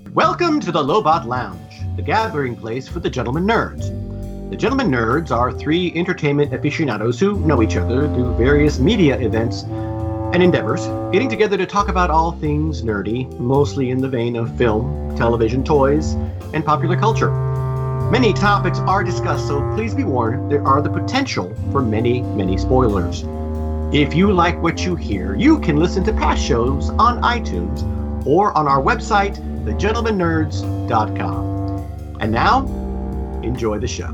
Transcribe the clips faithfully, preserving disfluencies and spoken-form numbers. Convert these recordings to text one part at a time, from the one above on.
Welcome to the Lobot Lounge, the gathering place for the Gentlemen Nerds. The Gentlemen Nerds are three entertainment aficionados who know each other through various media events and endeavors, getting together to talk about all things nerdy, mostly in the vein of film, television, toys, and popular culture. Many topics are discussed, so please be warned, there are the potential for many, many spoilers. If you like what you hear, you can listen to past shows on iTunes or on our website, the gentlemen nerds dot com. And now, enjoy the show.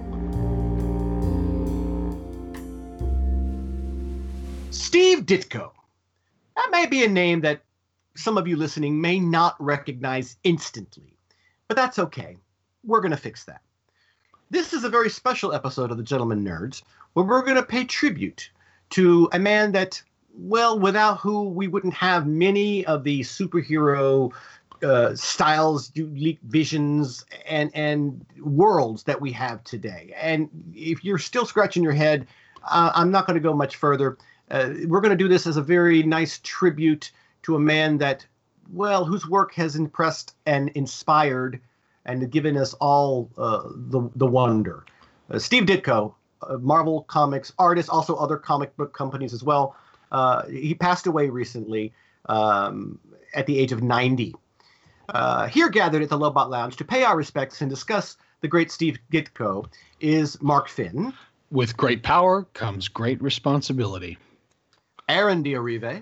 Steve Ditko. That may be a name that some of you listening may not recognize instantly, but that's okay. We're going to fix that. This is a very special episode of the Gentlemen Nerds, where we're going to pay tribute to a man that, well, without who we wouldn't have many of the superhero uh, styles, unique visions, and, and worlds that we have today. And if you're still scratching your head, uh, I'm not going to go much further. Uh, we're going to do this as a very nice tribute to a man that, well, whose work has impressed and inspired and given us all uh, the, the wonder. Uh, Steve Ditko, uh, Marvel Comics artist, also other comic book companies as well. Uh, he passed away recently um, at the age of ninety. Uh, here gathered at the Lobot Lounge to pay our respects and discuss the great Steve Ditko is Mark Finn. With great power comes great responsibility. Aaron D'Arive.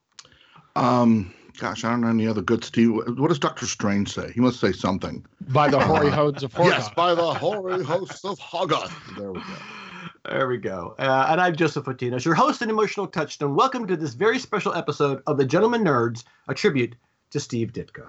Um, gosh, I don't know any other good Steve. What does Doctor Strange say? He must say something. By the hoary hosts of Horgoth. Yes, by the hoary hosts of Horgoth. There we go. There we go. Uh, and I'm Joseph Fatinos, your host and emotional touchstone. Welcome to this very special episode of the Gentlemen Nerds, a tribute to Steve Ditko.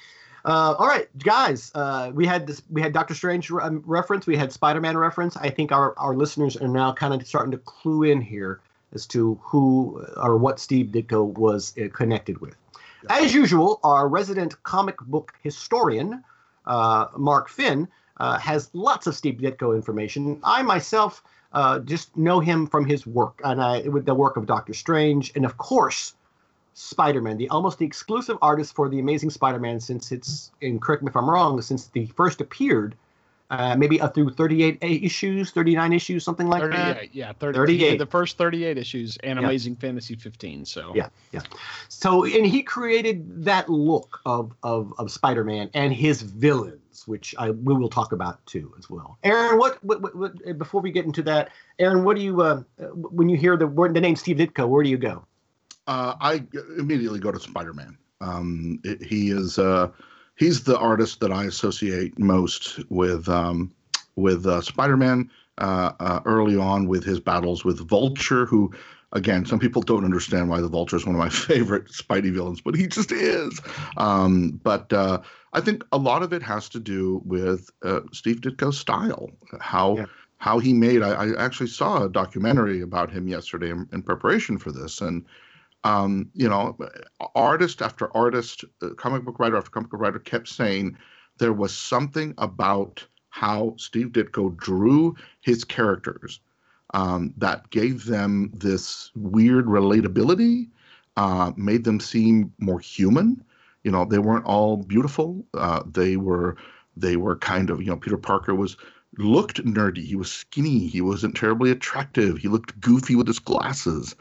Uh, all right, guys, uh, we had this. We had Doctor Strange re- um, reference. We had Spider-Man reference. I think our, our listeners are now kind of starting to clue in here as to who or what Steve Ditko was uh, connected with. As usual, our resident comic book historian, uh, Mark Finn, uh, has lots of Steve Ditko information. I myself uh, just know him from his work, and I, with the work of Doctor Strange, and of course, Spider-Man, the almost the exclusive artist for the Amazing Spider-Man since it's, and correct me if I'm wrong, since the first appeared, uh, maybe up through thirty-eight issues, thirty-nine issues, something like thirty-eight, that. Yeah, thirty, thirty-eight. The first thirty-eight issues and Yeah. Amazing Fantasy fifteen. So yeah, yeah. So and he created that look of of of Spider-Man and his villains, which I we will talk about too as well. Aaron, what what, what, what before we get into that, Aaron, what do you uh, when you hear the word the name Steve Ditko, where do you go? Uh, I immediately go to Spider-Man. Um, it, he is uh, he's the artist that I associate most with um, with uh, Spider-Man. Uh, uh, early on with his battles with Vulture, who, again, some people don't understand why the Vulture is one of my favorite Spidey villains, but he just is. Um, but uh, I think a lot of it has to do with uh, Steve Ditko's style, how yeah. how he made. I, I actually saw a documentary about him yesterday in, in preparation for this, and um, you know, artist after artist, uh, comic book writer after comic book writer kept saying there was something about how Steve Ditko drew his characters um, that gave them this weird relatability, uh, made them seem more human. You know, they weren't all beautiful. Uh, they were, they were kind of, you know, Peter Parker was looked nerdy. He was skinny. He wasn't terribly attractive. He looked goofy with his glasses.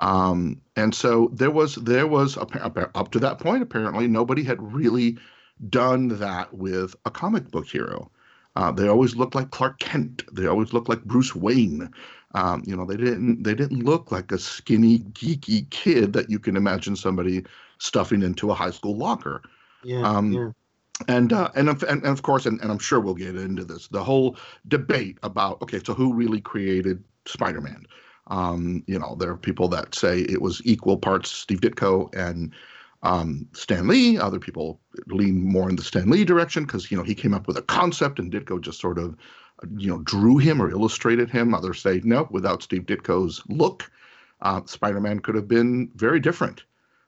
Um, and so there was, there was up, up to that point, apparently nobody had really done that with a comic book hero. Uh, they always looked like Clark Kent. They always looked like Bruce Wayne. Um, you know, they didn't, they didn't look like a skinny, geeky kid that you can imagine somebody stuffing into a high school locker. Yeah. Um, yeah. And, uh, and, and, and of course, and, and I'm sure we'll get into this, the whole debate about, okay, so who really created Spider-Man? Um, you know, there are people that say it was equal parts Steve Ditko and um, Stan Lee. Other people lean more in the Stan Lee direction because, you know, he came up with a concept and Ditko just sort of, you know, drew him or illustrated him. Others say, no, without Steve Ditko's look, uh, Spider-Man could have been very different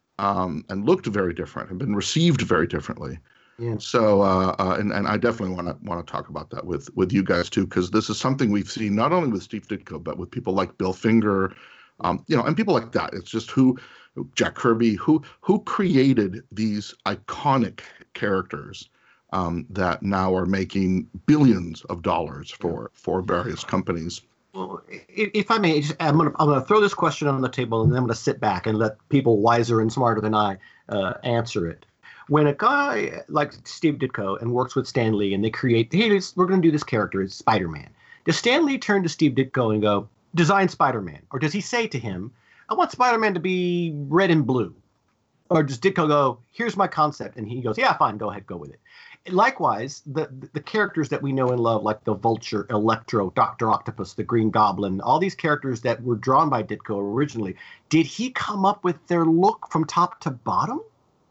um, and looked very different and been received very differently. Yeah. So, uh, uh, and, and I definitely want to want to talk about that with, with you guys too, because this is something we've seen not only with Steve Ditko, but with people like Bill Finger, um, you know, and people like that. It's just who Jack Kirby, who who created these iconic characters um, that now are making billions of dollars for for various companies. Well, if, if I may, just, I'm going to I'm going to throw this question on the table, and then I'm going to sit back and let people wiser and smarter than I uh, answer it. When a guy like Steve Ditko and works with Stan Lee, and they create, hey, this, we're going to do this character, it's Spider-Man. Does Stan Lee turn to Steve Ditko and go, design Spider-Man? Or does he say to him, I want Spider-Man to be red and blue? Or does Ditko go, here's my concept, and he goes, yeah, fine, go ahead, go with it. Likewise, the the characters that we know and love, like the Vulture, Electro, Doctor Octopus, the Green Goblin, all these characters that were drawn by Ditko originally, did he come up with their look from top to bottom?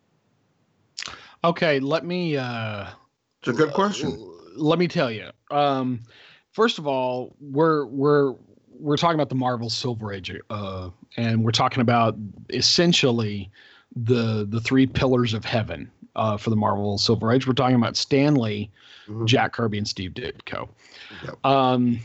Okay, let me. Uh, it's a good question. Uh, let me tell you. Um, first of all, we're we're we're talking about the Marvel Silver Age, uh, and we're talking about essentially the the three pillars of heaven. Uh, for the Marvel Silver Age, we're talking about Stan Lee, mm-hmm. Jack Kirby, and Steve Ditko. Yep. Um,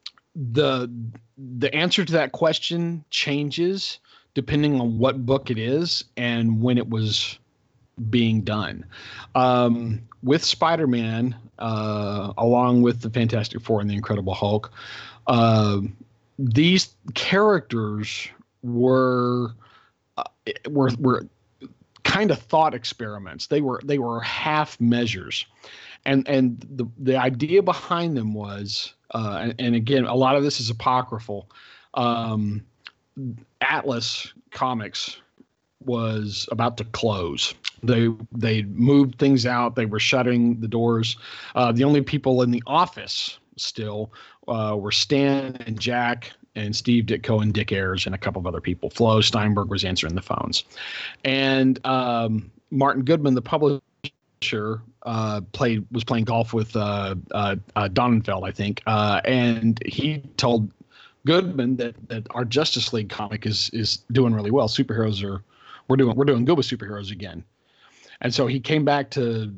the the answer to that question changes depending on what book it is and when it was being done. Um, with Spider-Man, uh, along with the Fantastic Four and the Incredible Hulk, uh, these characters were uh, were were. kind of thought experiments. They were they were half measures, and and the the idea behind them was, uh, and, and again, a lot of this is apocryphal. Um, Atlas Comics was about to close. They they moved things out. They were shutting the doors. Uh, the only people in the office still uh, were Stan and Jack and Steve Ditko and Dick Ayers and a couple of other people. Flo Steinberg was answering the phones. And um, Martin Goodman, the publisher, uh, played was playing golf with uh, uh, uh, Donenfeld, I think. Uh, and he told Goodman that that our Justice League comic is is doing really well. Superheroes are we're doing we're doing good with superheroes again. And so he came back to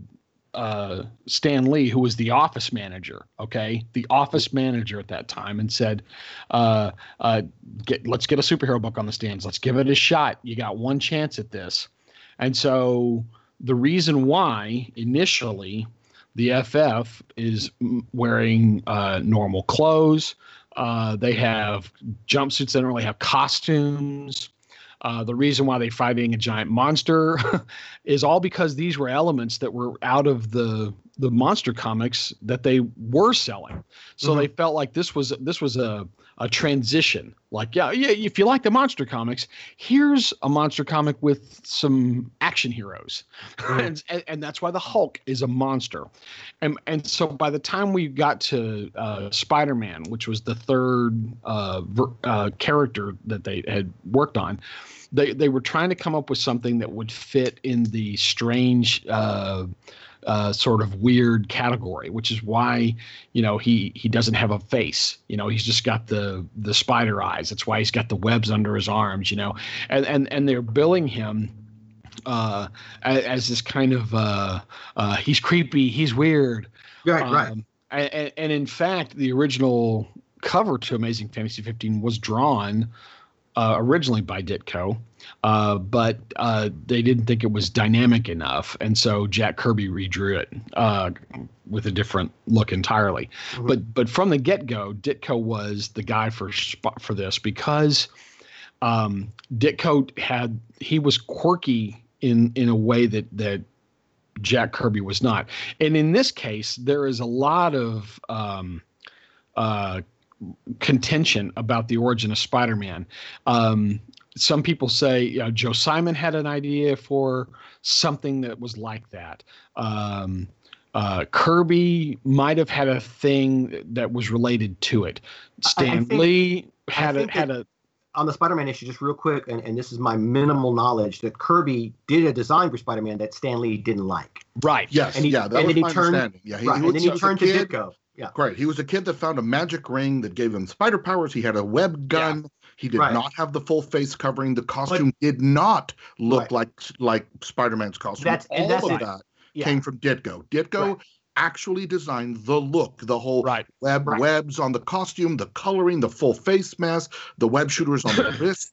uh, Stan Lee, who was the office manager, okay, the office manager at that time, and said, uh, uh, get, let's get a superhero book on the stands. Let's give it a shot. You got one chance at this. And so the reason why initially the F F is wearing uh, normal clothes, uh, they have jumpsuits, they don't really have costumes. Uh, the reason why they're fighting a giant monster is all because these were elements that were out of the the monster comics that they were selling. So mm-hmm. they felt like this was this was a a transition. Like, yeah, yeah, if you like the monster comics, here's a monster comic with some action heroes. Mm-hmm. and, and and that's why the Hulk is a monster. And and so by the time we got to uh, Spider-Man, which was the third uh, ver, uh, character that they had worked on, they they were trying to come up with something that would fit in the strange uh, uh, sort of weird category, which is why, you know, he he doesn't have a face. You know, he's just got the the spider eyes. That's why he's got the webs under his arms. You know, and and and they're billing him uh, as, as this kind of uh, uh, he's creepy, he's weird. Right, um, right. And, and in fact, the original cover to Amazing Fantasy fifteen was drawn Uh, originally by Ditko, uh, but uh, they didn't think it was dynamic enough, and so Jack Kirby redrew it uh, with a different look entirely. Mm-hmm. But but from the get-go, Ditko was the guy for for this because um, Ditko had he was quirky in in a way that that Jack Kirby was not, and in this case, there is a lot of um, uh, contention about the origin of Spider-Man. Um, some people say, you know, Joe Simon had an idea for something that was like that. Um, uh, Kirby might have had a thing that was related to it. Stan think, Lee had a had a on the Spider-Man issue, just real quick, and, and this is my minimal knowledge, that Kirby did a design for Spider-Man that Stan Lee didn't like. Right. Yes. And he, yeah. That and was then my he turned, understanding. Yeah. He, right, he and then he turned to kid, Ditko. Yeah. Great. He was a kid that found a magic ring that gave him spider powers. He had a web gun. Yeah. He did right. not have the full face covering. The costume but, did not look right. like like Spider-Man's costume. That's, All that's of it. that yeah. came from Ditko. Ditko right. actually designed the look, the whole right. web right. webs on the costume, the coloring, the full face mask, the web shooters on the wrist.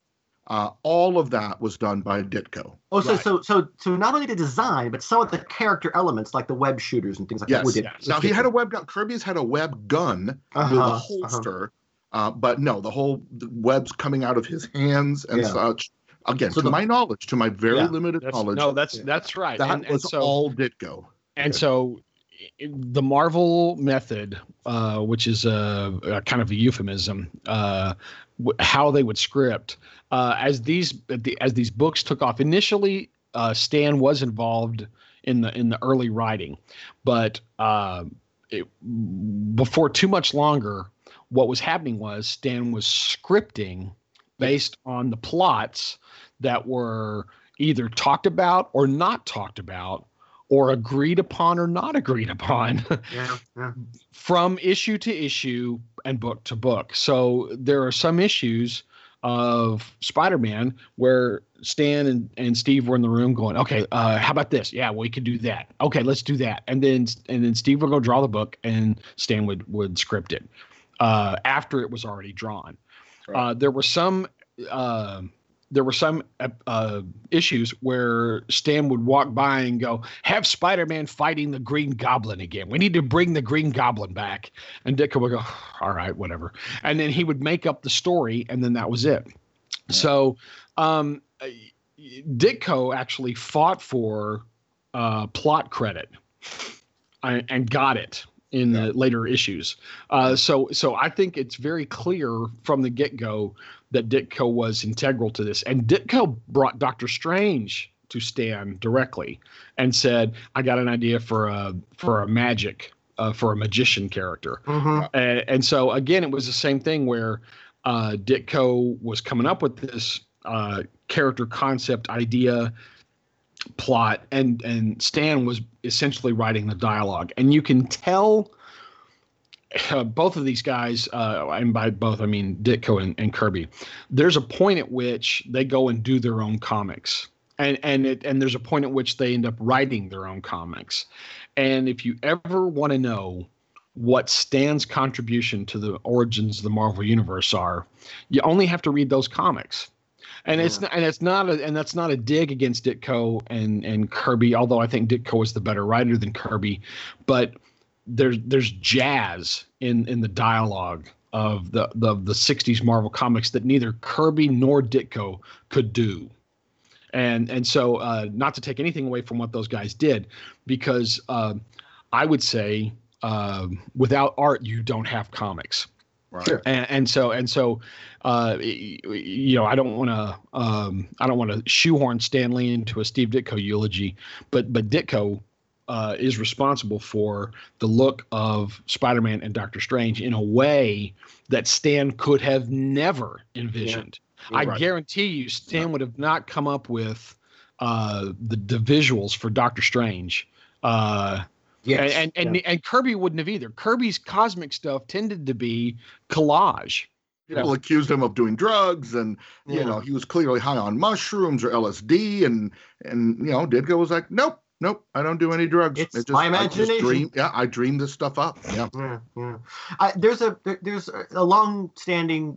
Uh, all of that was done by Ditko. Oh, so Right. so so so not only the design, but some of the character elements like the web shooters and things like Yes. that. Would it, Yes. Now he had a web gun. Kirby's had a web gun Uh-huh, with a uh-huh. holster, uh, but no, the whole the webs coming out of his hands and Yeah. such. Again, So to the- my knowledge, to my very Yeah. limited That's, knowledge, no, that's Yeah. that's right. that and, and was so, all Ditko. And so i- the Marvel method, uh, which is a, a kind of a euphemism, uh, w- how they would script, uh, as these as these books took off. Initially, uh, Stan was involved in the in the early writing, but uh, it, before too much longer, what was happening was Stan was scripting based on the plots that were either talked about or not talked about, or agreed upon or not agreed upon Yeah, yeah. from issue to issue and book to book. So there are some issues of Spider-Man where Stan and, and Steve were in the room going, okay, uh, how about this? Yeah, we could do that. Okay, let's do that. And then and then Steve would go draw the book and Stan would would script it uh, after it was already drawn. Uh, there were some uh, there were some uh, uh, issues where Stan would walk by and go, have Spider-Man fighting the Green Goblin again. We need to bring the Green Goblin back. And Ditko would go, all right, whatever. And then he would make up the story, and then that was it. Yeah. So um, Ditko actually fought for uh, plot credit and, and got it in yeah. the later issues. Uh, so so I think it's very clear from the get-go that Ditko was integral to this. And Ditko brought Doctor Strange to Stan directly and said, I got an idea for a for a magic, uh, for a magician character. Mm-hmm. And, and so, again, it was the same thing where uh, Ditko was coming up with this uh, character concept idea, plot, and and Stan was essentially writing the dialogue. And you can tell uh, both of these guys, uh, and by both I mean Ditko and, and Kirby, there's a point at which they go and do their own comics, and and it and there's a point at which they end up writing their own comics. And if you ever want to know what Stan's contribution to the origins of the Marvel Universe are, you only have to read those comics. And yeah. it's not, and it's not a, and that's not a dig against Ditko and and Kirby, although I think Ditko is the better writer than Kirby, but there's there's jazz in in the dialogue of the the the sixties Marvel comics that neither Kirby nor Ditko could do. And and so uh, not to take anything away from what those guys did, because uh, I would say uh, without art you don't have comics. Right. Sure. And, and so and so, uh, you know, I don't want to um, I don't want to shoehorn Stan Lee into a Steve Ditko eulogy, but but Ditko uh, is responsible for the look of Spider-Man and Doctor Strange in a way that Stan could have never envisioned. Yeah. I right. guarantee you, Stan yeah. would have not come up with uh, the the visuals for Doctor Strange. Uh, Yes, and and, yeah. and and Kirby wouldn't have either. Kirby's cosmic stuff tended to be collage. People know? accused him of doing drugs, and you yeah. know he was clearly high on mushrooms or L S D, and and you know Ditko was like, nope, nope, I don't do any drugs. It's it just, my imagination. I just dream, yeah, I dream this stuff up. Yeah, yeah, yeah. I, there's a there, there's a long-standing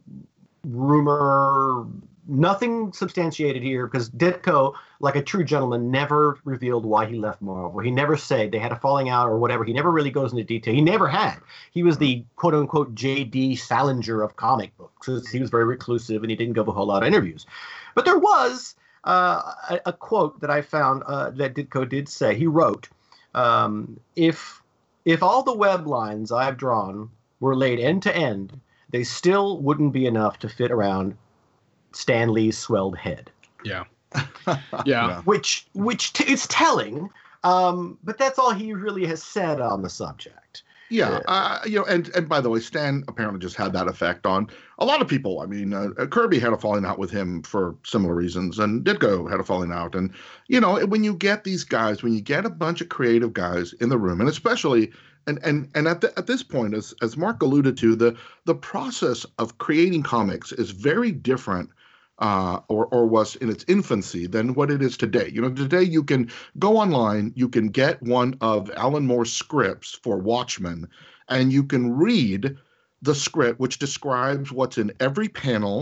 rumor. Nothing substantiated here because Ditko, like a true gentleman, never revealed why he left Marvel. He never said they had a falling out or whatever. He never really goes into detail. He never had. He was the quote unquote J D Salinger of comic books. He was very reclusive and he didn't give a whole lot of interviews. But there was uh, a, a quote that I found uh, that Ditko did say. He wrote, um, if if all the web lines I've drawn were laid end to end, they still wouldn't be enough to fit around Stan Lee's swelled head. Yeah. yeah. yeah. Which which t- it's telling, um, but that's all he really has said on the subject. Yeah. Uh, you know, and, and by the way, Stan apparently just had that effect on a lot of people. I mean, uh, Kirby had a falling out with him for similar reasons, and Ditko had a falling out. And, you know, when you get these guys, when you get a bunch of creative guys in the room, and especially And and and at the, at this point, as as Mark alluded to, the the process of creating comics is very different, uh, or or was in its infancy than what it is today. You know, today you can go online, you can get one of Alan Moore's scripts for Watchmen, and you can read the script, which describes what's in every panel,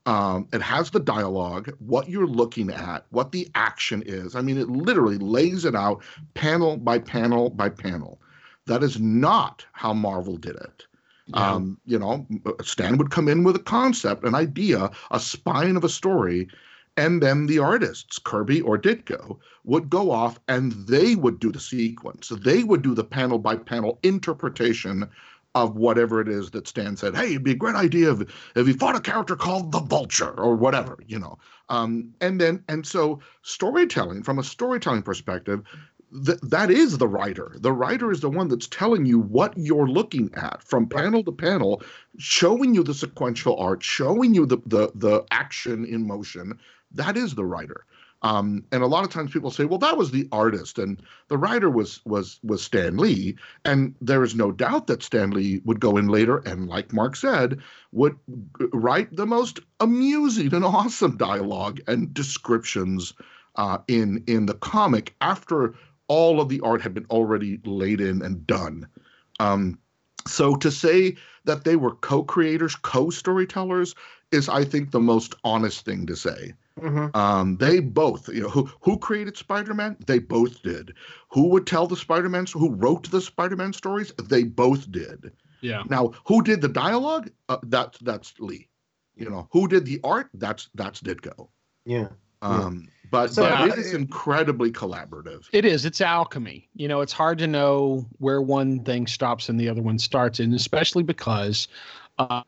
Um, it has the dialogue, what you're looking at, what the action is. I mean, it literally lays it out panel by panel by panel. That is not how Marvel did it. Yeah. Um, you know, Stan would come in with a concept, an idea, a spine of a story, and then the artists, Kirby or Ditko, would go off and they would do the sequence. They would do the panel by panel interpretation of whatever it is that Stan said. Hey, it'd be a great idea if, if he fought a character called the Vulture or whatever, you know. Um, and then and so storytelling, from a storytelling perspective, th- that is the writer. The writer is the one that's telling you what you're looking at from panel to panel, showing you the sequential art, showing you the the the action in motion. That is the writer. Um, and a lot of times people say, well, that was the artist, and the writer was was was Stan Lee. And there is no doubt that Stan Lee would go in later and, like Mark said, would write the most amusing and awesome dialogue and descriptions uh, in in the comic after all of the art had been already laid in and done. Um, so to say that they were co-creators, co-storytellers is, I think, the most honest thing to say. Mm-hmm. Um, they both, you know, who who created Spider-Man? They both did. Who would tell the Spider-Man? Who wrote the Spider-Man stories? They both did. Yeah. Now, who did the dialogue? Uh, that's that's Lee. You know, who did the art? That's that's Ditko. Yeah. Um, but, So, but uh, it is incredibly collaborative. It is. It's alchemy. You know, it's hard to know where one thing stops and the other one starts, and especially because, uh,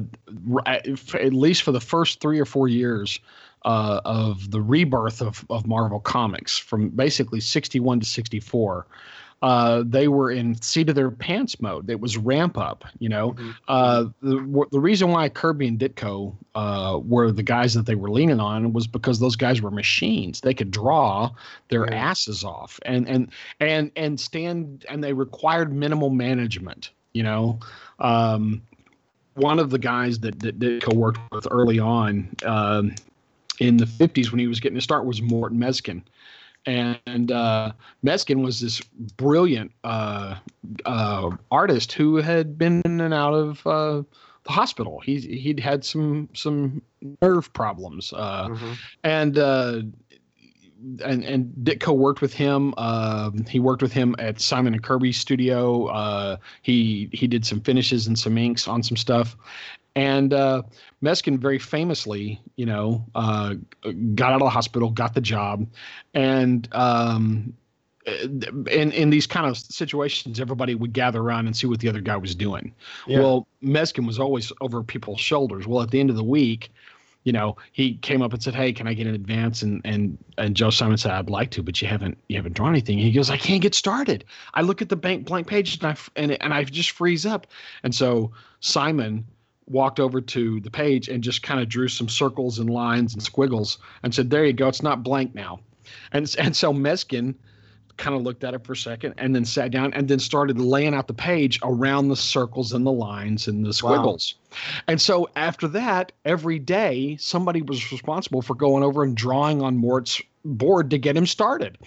at least for the first three or four years uh, of the rebirth of, of Marvel Comics, from basically sixty-one to sixty-four, uh, they were in seat of their pants mode. It was ramp up, you know. Mm-hmm. Uh, the, the reason why Kirby and Ditko uh, were the guys that they were leaning on was because those guys were machines. They could draw their yeah. asses off, and and and and stand, and they required minimal management. You know, um, one of the guys that, that Ditko worked with early on um, in the fifties when he was getting to start was Morton Meskin. And uh, Meskin was this brilliant uh, uh, artist who had been in and out of uh, the hospital. He he'd had some some nerve problems, uh, mm-hmm. and uh, and and Ditko worked with him. Uh, he worked with him at Simon and Kirby's studio. Uh, he he did some finishes and some inks on some stuff. And uh, Meskin very famously, you know, uh, got out of the hospital, got the job, and um, in in these kind of situations, everybody would gather around and see what the other guy was doing. Yeah. Well, Meskin was always over people's shoulders. Well, at the end of the week, you know, he came up and said, "Hey, can I get an advance?" And and and Joe Simon said, "I'd like to, but you haven't you haven't drawn anything." And he goes, "I can't get started. I look at the blank blank page and I and and I just freeze up." And so Simon walked over to the page and just kind of drew some circles and lines and squiggles and said, "There you go. It's not blank now." And and so Meskin kind of looked at it for a second and then sat down and then started laying out the page around the circles and the lines and the squiggles. Wow. And so after that, every day somebody was responsible for going over and drawing on Mort's board to get him started.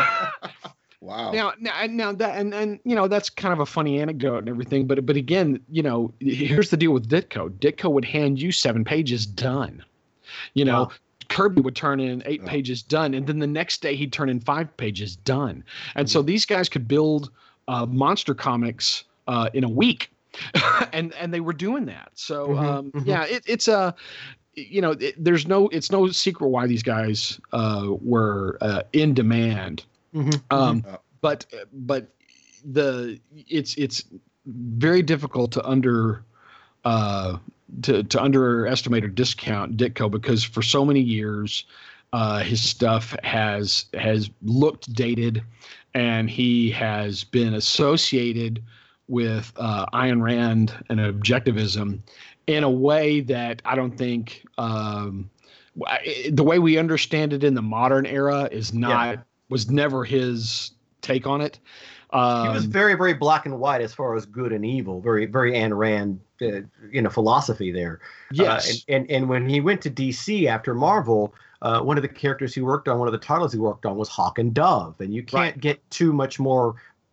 Wow. Now, now, now that, and, and, you know, that's kind of a funny anecdote and everything, but, but again, you know, here's the deal with Ditko. Ditko would hand you seven pages done, you know, wow. Kirby would turn in eight yeah. pages done. And then the next day he'd turn in five pages done. And mm-hmm. so these guys could build uh, monster comics uh, in a week and, and they were doing that. So, mm-hmm. um, mm-hmm. yeah, it, it's a, you know, it, there's no, it's no secret why these guys uh, were uh, in demand. Mm-hmm. Um, mm-hmm. but but the it's it's very difficult to under uh, to to underestimate or discount Ditko because for so many years uh, his stuff has has looked dated, and he has been associated with uh, Ayn Rand and objectivism in a way that I don't think um, the way we understand it in the modern era is not. Yeah. was never his take on it. Um, he was very, very black and white as far as good and evil. Very, very Ayn Rand, uh, you know, philosophy there. Yes. Uh, and, and and when he went to D C after Marvel, uh, one of the characters he worked on, one of the titles he worked on was Hawk and Dove. And you can't right. get too much more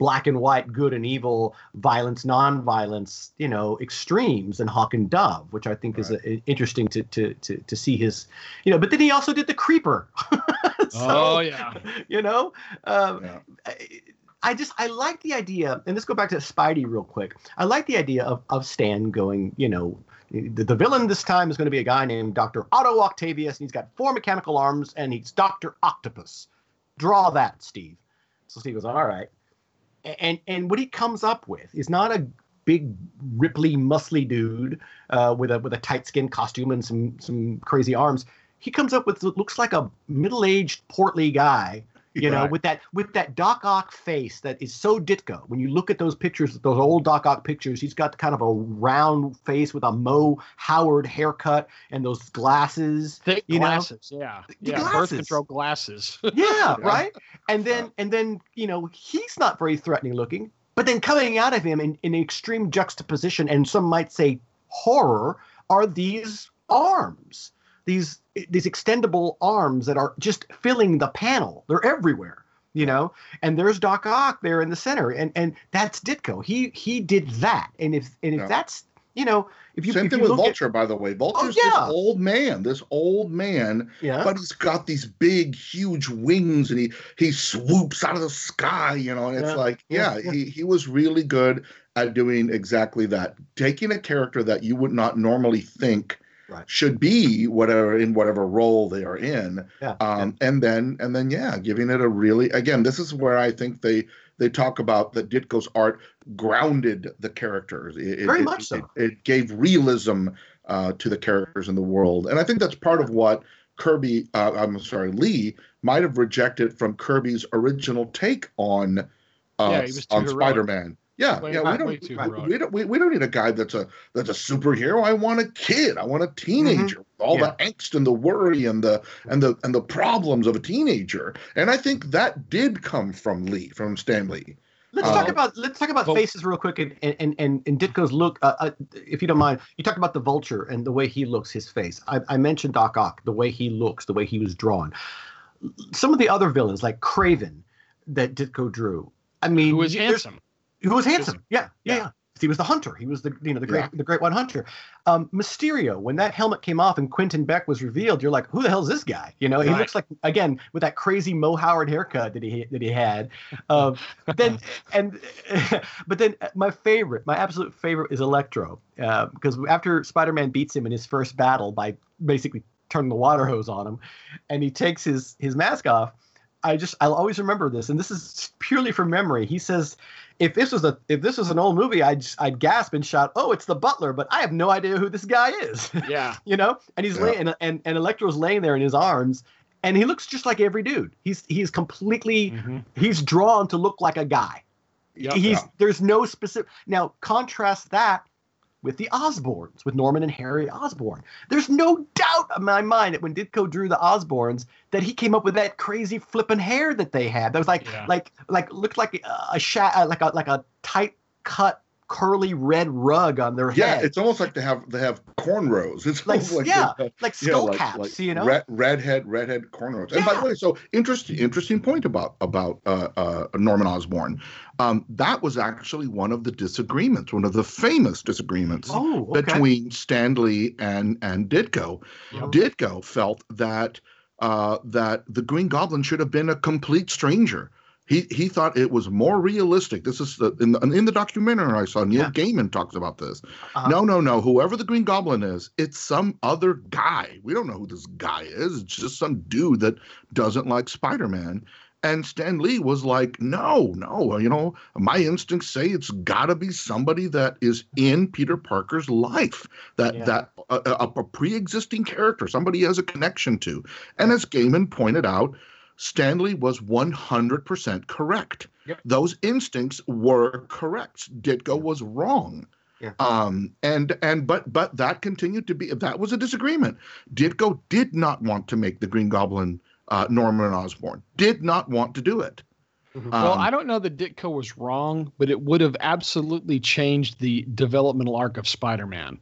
black and white, good and evil, violence, non-violence, you know, extremes in Hawk and Dove, which I think right. is a, a, interesting to, to to to see his, you know. But then he also did the Creeper. so, oh yeah, you know. Um, yeah. I, I just I like the idea, and let's go back to Spidey real quick. I like the idea of of Stan going, you know. The, the villain this time is going to be a guy named Doctor Otto Octavius, and he's got four mechanical arms, and he's Doctor Octopus. Draw that, Steve. So Steve goes, all right. And and what he comes up with is not a big, ripply, muscly dude uh, with a with a tight skin costume and some some crazy arms. He comes up with what looks like a middle-aged, portly guy. You know, right. with that with that Doc Ock face that is so Ditko. When you look at those pictures, those old Doc Ock pictures, he's got kind of a round face with a Mo Howard haircut and those glasses. Thick you glasses, know? yeah, the yeah, glasses. Birth control glasses. yeah, yeah, right. And then and then you know he's not very threatening looking, but then coming out of him in, in extreme juxtaposition, and some might say horror, are these arms. These these extendable arms that are just filling the panel. They're everywhere, you know. And there's Doc Ock there in the center, and and that's Ditko. He he did that. And if and if yeah. that's you know if you same if thing you with Vulture, at, by the way. Vulture's oh, yeah. this old man, this old man, yeah. but he's got these big, huge wings, and he he swoops out of the sky, you know. And it's yeah. like, yeah, yeah, yeah, he he was really good at doing exactly that, taking a character that you would not normally think. Right. Should be whatever in whatever role they are in, yeah, um, yeah. and then and then yeah, giving it a really again. This is where I think they they talk about that Ditko's art grounded the characters. It, Very it, much it, so. It, it gave realism uh, to the characters in the world, and I think that's part of what Kirby. Uh, I'm sorry, Lee might have rejected from Kirby's original take on uh, yeah, he was too on heroic. Spider-Man. Yeah, way, yeah, we don't, we, we don't, we, we don't need a guy that's a that's a superhero. I want a kid. I want a teenager. Mm-hmm. With all yeah. the angst and the worry and the and the and the problems of a teenager. And I think that did come from Lee, from Stan Lee. Let's uh, talk about let's talk about Vul- faces real quick, and and and, and Ditko's look. Uh, uh, if you don't mind, you talked about the Vulture and the way he looks, his face. I, I mentioned Doc Ock, the way he looks, the way he was drawn. Some of the other villains, like Craven, that Ditko drew. I mean, who was handsome. Who was handsome? Yeah, yeah, yeah. yeah. He was the hunter. He was the you know the great Yeah. the great one hunter. Um, Mysterio. When that helmet came off and Quentin Beck was revealed, you're like, who the hell is this guy? You know, he Right. looks like again with that crazy Mo Howard haircut that he that he had. Um, then and but then my favorite, my absolute favorite is Electro, uh, because after Spider-Man beats him in his first battle by basically turning the water hose on him, and he takes his his mask off. I just I'll always remember this, and this is purely from memory. He says, "If this was a if this was an old movie, I'd I'd gasp and shout, oh, it's the Butler,' but I have no idea who this guy is." Yeah, you know, and he's Yeah. laying and, and and Electro's laying there in his arms, and he looks just like every dude. He's he's completely mm-hmm. he's drawn to look like a guy. Yep. He's Yeah. there's no specific. Now contrast that with the Osborns, with Norman and Harry Osborn. There's no doubt in my mind that when Ditko drew the Osborns, that he came up with that crazy flipping hair that they had. That was like, Yeah. like, like looked like a, a sha- like a like a tight cut curly red rug on their Yeah, head. it's almost like they have they have cornrows. It's like, almost like yeah, they- like yeah, skull like- caps, like you know. red, redhead, redhead cornrows. And by Yeah. the way, so interesting, interesting point about about uh, uh, Norman Osborn. Um, that was actually one of the disagreements, one of the famous disagreements Oh, okay. between Stan Lee and and Ditko. Yep. Ditko felt that uh, that the Green Goblin should have been a complete stranger. He he thought it was more realistic. This is the, in the in the documentary I saw. Neil Yeah. Gaiman talks about this. Uh-huh. No, no, no. Whoever the Green Goblin is, it's some other guy. We don't know who this guy is. It's just some dude that doesn't like Spider-Man. And Stan Lee was like, no, no. You know, my instincts say it's got to be somebody that is in Peter Parker's life, that Yeah. that a, a, a pre-existing character, somebody he has a connection to. And as Gaiman pointed out, Stan Lee was one hundred percent correct. Yep. Those instincts were correct. Ditko was wrong. Yeah. Um, and and but but that continued to be, that was a disagreement. Ditko did not want to make the Green Goblin uh, Norman Osborn. Did not want to do it. Mhm. Well, Um, I don't know that Ditko was wrong, but it would have absolutely changed the developmental arc of Spider-Man.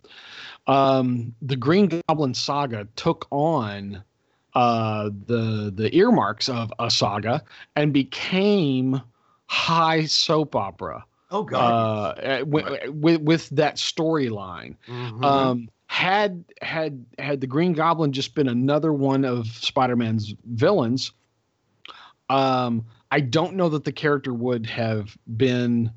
Um, the Green Goblin saga took on uh, the the earmarks of a saga and became high soap opera. Oh God! Uh, with, with with that storyline. Mm-hmm. Um, had had had the Green Goblin just been another one of Spider-Man's villains, um, I don't know that the character would have been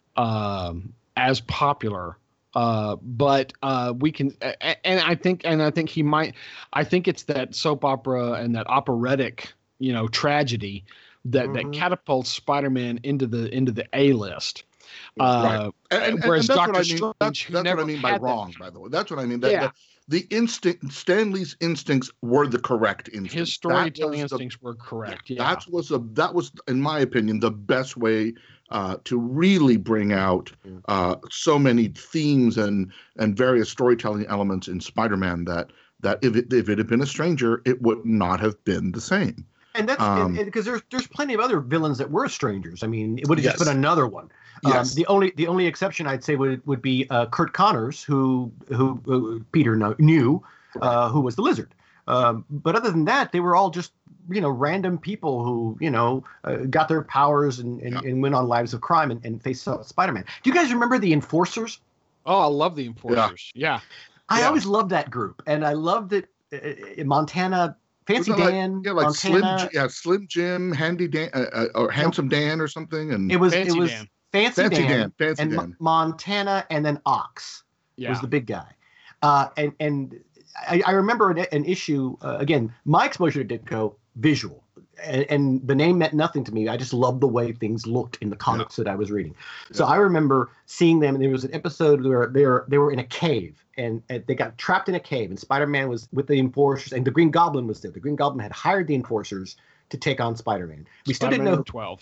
um, as popular. Uh, but uh, we can, and I think, and I think he might. I think it's that soap opera and that operatic, you know, tragedy that Mm-hmm. that catapults Spider-Man into the into the A list. Uh, right. and, and, whereas and that's Doctor what I mean. Strange, That's, who that's what never I mean by had that- wrong. By the way, that's what I mean. That, Yeah. that the instinct, Stanley's instincts were the correct instincts. His That storytelling was the- instincts were correct. Yeah, That was a that was, in my opinion, the best way uh, to really bring out uh, so many themes and and various storytelling elements in Spider-Man that that if it if it had been a stranger, it would not have been the same. And that's Um, because there's there's plenty of other villains that were strangers. I mean, it would have Yes. just been another one. Um, Yes. the only the only exception I'd say would would be uh, Kurt Connors, who who, who Peter kno- knew, uh, who was the Lizard. Um, but other than that, they were all just you know random people who you know uh, got their powers and, and, Yeah. and went on lives of crime and, and faced Spider-Man. Do you guys remember the Enforcers? Oh, I love the Enforcers. Yeah, I Yeah. always loved that group, and I loved it. Uh, in Montana, Fancy Wasn't it like- Dan, yeah, like Slim, Montana. J- yeah, Slim Jim, Handy Dan, uh, uh, or Handsome Dan, or something, and It was Fancy it was Dan. Fancy, Fancy Dan, Dan, Fancy and Mo- Dan. Montana, and then Ox yeah. was the big guy. Uh, and and I, I remember an, an issue uh, again. My exposure to Ditko visual, and, and the name meant nothing to me. I just loved the way things looked in the comics that I was reading. So I remember seeing them, and there was an episode where they were they were in a cave, and, and they got trapped in a cave, and Spider-Man was with the Enforcers, and the Green Goblin was there. The Green Goblin had hired the Enforcers to take on Spider-Man. We still didn't know. twelve.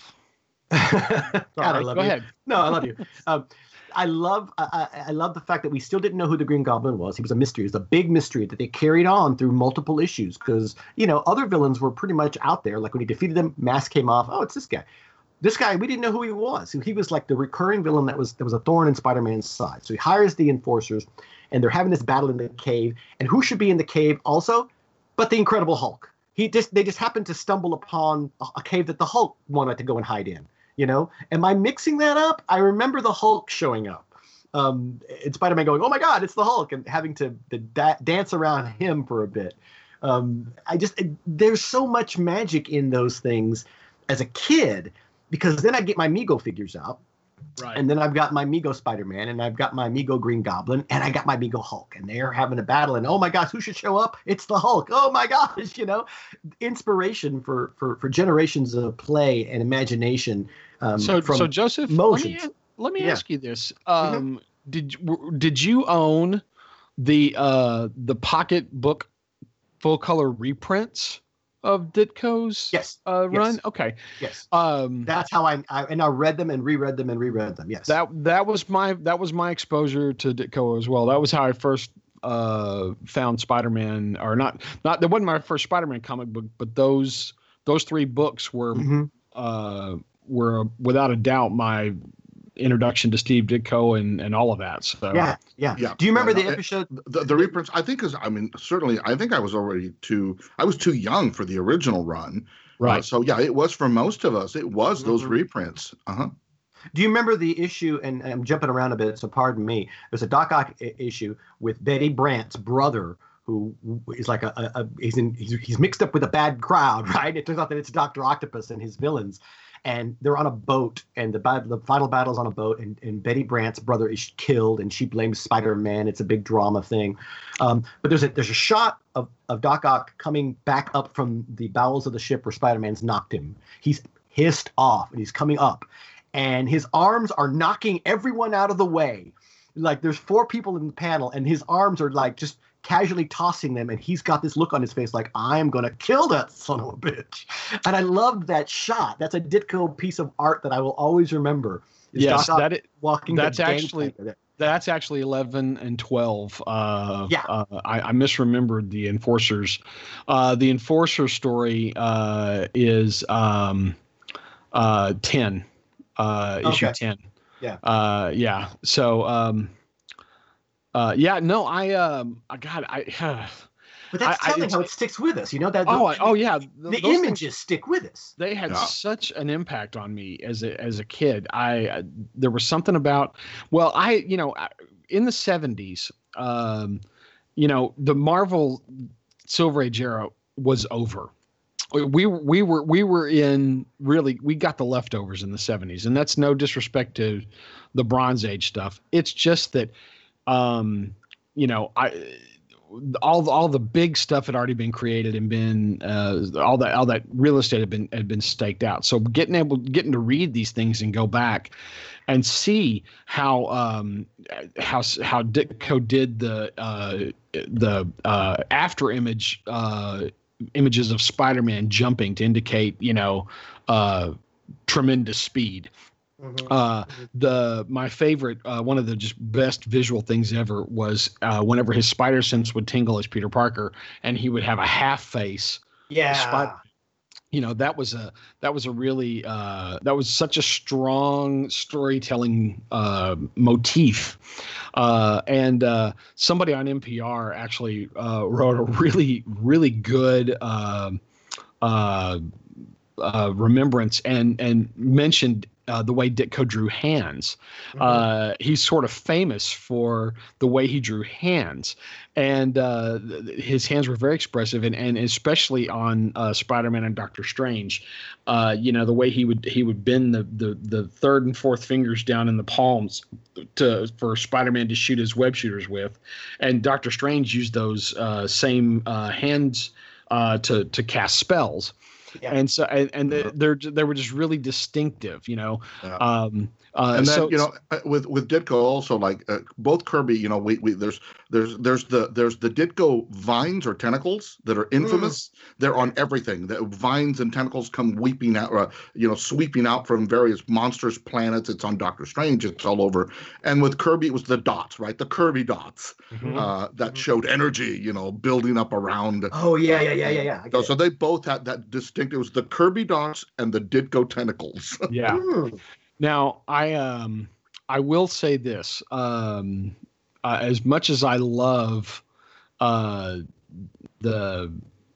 God, I Sorry, love go you. ahead. No, I love you. Um, I love I, I I love the fact that we still didn't know who the Green Goblin was. He was a mystery. It was a big mystery that they carried on through multiple issues because you know other villains were pretty much out there. Like when he defeated them, mask came off. Oh, it's this guy. This guy, we didn't know who he was. He was like the recurring villain that was that was a thorn in Spider-Man's side. So he hires the Enforcers, and they're having this battle in the cave. And who should be in the cave also, but the Incredible Hulk. He just they just happened to stumble upon a, a cave that the Hulk wanted to go and hide in. You know, am I mixing that up? I remember the Hulk showing up, um, and Spider-Man going, "Oh my God, it's the Hulk," and having to, to da- dance around him for a bit. Um, I just it, there's so much magic in those things as a kid because then I get my Mego figures out, Right. and then I've got my Mego Spider-Man, and I've got my Mego Green Goblin, and I got my Mego Hulk, and they're having a battle. And oh my gosh, who should show up? It's the Hulk. Oh my gosh, you know, inspiration for for for generations of play and imagination. Um, so, from so Joseph, motions. let me, let me Yeah. ask you this: um, did w- did you own the uh, the pocket book full color reprints of Ditko's yes, uh, yes. run? Okay. yes. Um, That's how I, I and I read them and reread them and reread them. Yes. that that was my that was my exposure to Ditko as well. That was how I first uh, found Spider-Man, or not not that wasn't my first Spider-Man comic book, but those those three books were Mhm. uh, were without a doubt my introduction to Steve Ditko and and all of that. So Yeah, yeah. Yeah. Do you remember Yeah, the no, it- episode? the, the reprints, I think, is I mean, certainly, I think I was already too, I was too young for the original run. Uh, right. so yeah, it was for most of us. It was those Mhm. reprints. Uh huh. Do you remember the issue? And I'm jumping around a bit, so pardon me. There's a Doc Ock i- issue with Betty Brant's brother, who is like a, a, a he's in he's, he's mixed up with a bad crowd, right? It turns out that it's Doctor Octopus and his villains, and they're on a boat, and the bat- the final battle's on a boat, and, and Betty Brant's brother is killed, and she blames Spider-Man. It's a big drama thing, um, but there's a there's a shot of of Doc Ock coming back up from the bowels of the ship where Spider-Man's knocked him. He's pissed off, and he's coming up, and his arms are knocking everyone out of the way. Like there's four people in the panel, and his arms are like just casually tossing them, and he's got this look on his face like, I am gonna kill that son of a bitch. And I loved that shot. That's a Ditko piece of art that I will always remember. is Yes, Doc Ock that it, walking. that's the actually- gangplank of it. that's actually eleven and twelve. Uh, Yeah. uh, I, I misremembered the Enforcers. Uh, the Enforcer story uh, is um, uh, ten, uh, issue Okay. ten. Yeah. Uh, yeah. So, um, uh, yeah, no, I, um, I got, I, But that's I, I, telling how it sticks with us. You know that. Oh, the, oh yeah. The, Th- the those images things, stick with us. they had Yeah. such an impact on me as a as a kid. I uh, there was something about. Well, I you know I- in the seventies, um, you know, the Marvel Silver Age era was over. We we were we were in really we got the leftovers in the seventies, and that's no disrespect to the Bronze Age stuff. It's just that, um, you know, I all all the big stuff had already been created and been uh, all that all that real estate had been had been staked out. So getting able getting to read these things and go back and see how um, how how Ditko did the uh, the uh, after image. Uh, images of Spider-Man jumping to indicate, you know, uh, tremendous speed. Mm-hmm. Uh, the my favorite, uh, one of the just best visual things ever was uh, whenever his spider sense would tingle as Peter Parker, and he would have a half face. Yeah. Spider- you know, that was a that was a really uh, that was such a strong storytelling uh, motif. Uh, and uh, somebody on N P R actually uh, wrote a really really good uh, uh, uh, remembrance and and mentioned uh, the way Ditko drew hands. Mhm. Uh, he's sort of famous for the way he drew hands, and uh, th- his hands were very expressive, and, and especially on uh, Spider-Man and Doctor Strange. Uh, you know, the way he would he would bend the, the the third and fourth fingers down in the palms to for Spider-Man to shoot his web shooters with, and Doctor Strange used those uh, same uh, hands uh, to to cast spells. Yeah. And so, and, and they, they're they were just really distinctive, you know. Yeah. Um, uh, and then so, you know uh, with with Ditko also, like uh, both Kirby, you know, we, we there's there's there's the there's the Ditko vines or tentacles that are infamous. They're on everything. The vines and tentacles come weeping out, uh, you know, sweeping out from various monstrous planets. It's on Doctor Strange. It's all over. And with Kirby, it was the dots, right? The Kirby dots Mhm. uh, that Mhm. showed energy, you know, building up around. Oh yeah, yeah, yeah, yeah, yeah. I So, get so it. they both had that distinct. It was the Kirby dots and the Ditko tentacles. yeah. Mm. Now, I um I will say this. Um, uh, as much as I love uh the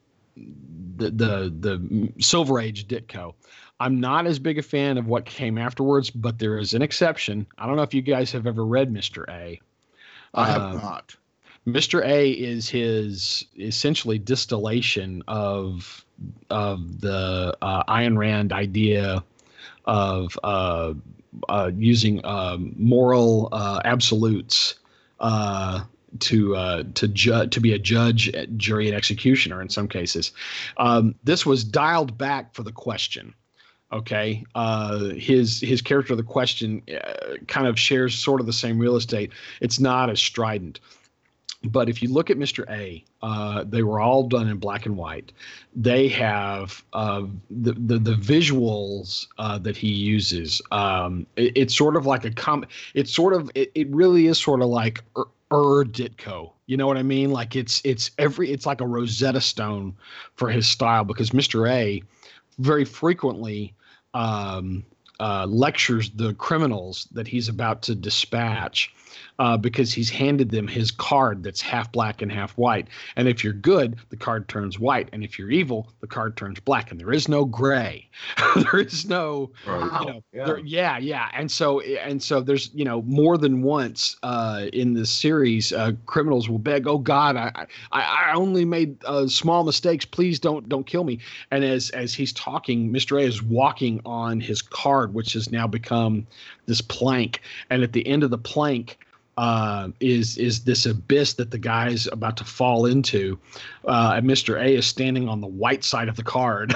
the the the Silver Age Ditko, I'm not as big a fan of what came afterwards. But there is an exception. I don't know if you guys have ever read Mister A. I have Uh, not. Mister A is his essentially distillation of of the uh, Ayn Rand idea of uh, uh, using um, moral uh, absolutes uh, to uh, to ju- to be a judge, jury, and executioner in some cases. Um, this was dialed back for the question. Okay, uh, his his character, the question, uh, kind of shares sort of the same real estate. It's not as strident. But if you look at Mister A, uh, they were all done in black and white. They have uh, the, the the visuals uh, that he uses. Um, it, it's sort of like a com. It's sort of it, it really is sort of like Ur, Ur Ditko. You know what I mean? Like it's it's every it's like a Rosetta Stone for his style, because Mister A very frequently um, uh, lectures the criminals that he's about to dispatch. Uh, because he's handed them his card that's half black and half white. And if you're good, the card turns white. And if you're evil, the card turns black. And there is no gray. There is no, Right. you know, Yeah. there, yeah, yeah. And so, and so there's, you know, more than once uh, in the series, uh, criminals will beg, "Oh God, I, I, I only made uh, small mistakes. Please don't, don't kill me." And as, as he's talking, Mister A is walking on his card, which has now become this plank. And at the end of the plank, Uh, is is this abyss that the guy's about to fall into, uh, and Mister A is standing on the white side of the card.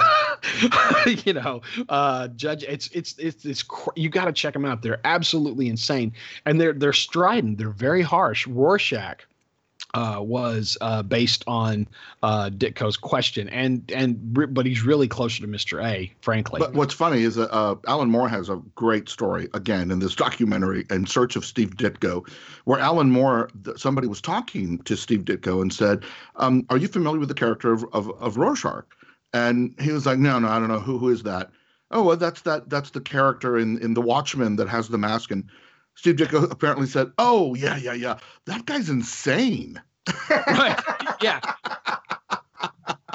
You know, uh, Judge, it's it's it's it's cr- you got to check them out. They're absolutely insane, and they're they're strident. They're very harsh. Rorschach uh, was uh, based on uh, Ditko's question, and and but he's really closer to Mister A, frankly. But what's funny is that uh, Alan Moore has a great story, again, in this documentary, In Search of Steve Ditko, where Alan Moore, th- somebody was talking to Steve Ditko and said, um, "Are you familiar with the character of, of, of Rorschach?" And he was like, "No, no, I don't know. Who who is that?" "Oh, well, that's that that's the character in, in The Watchmen that has the mask." And Steve Ditko apparently said, "Oh, yeah, yeah, yeah. That guy's insane." Right. Yeah.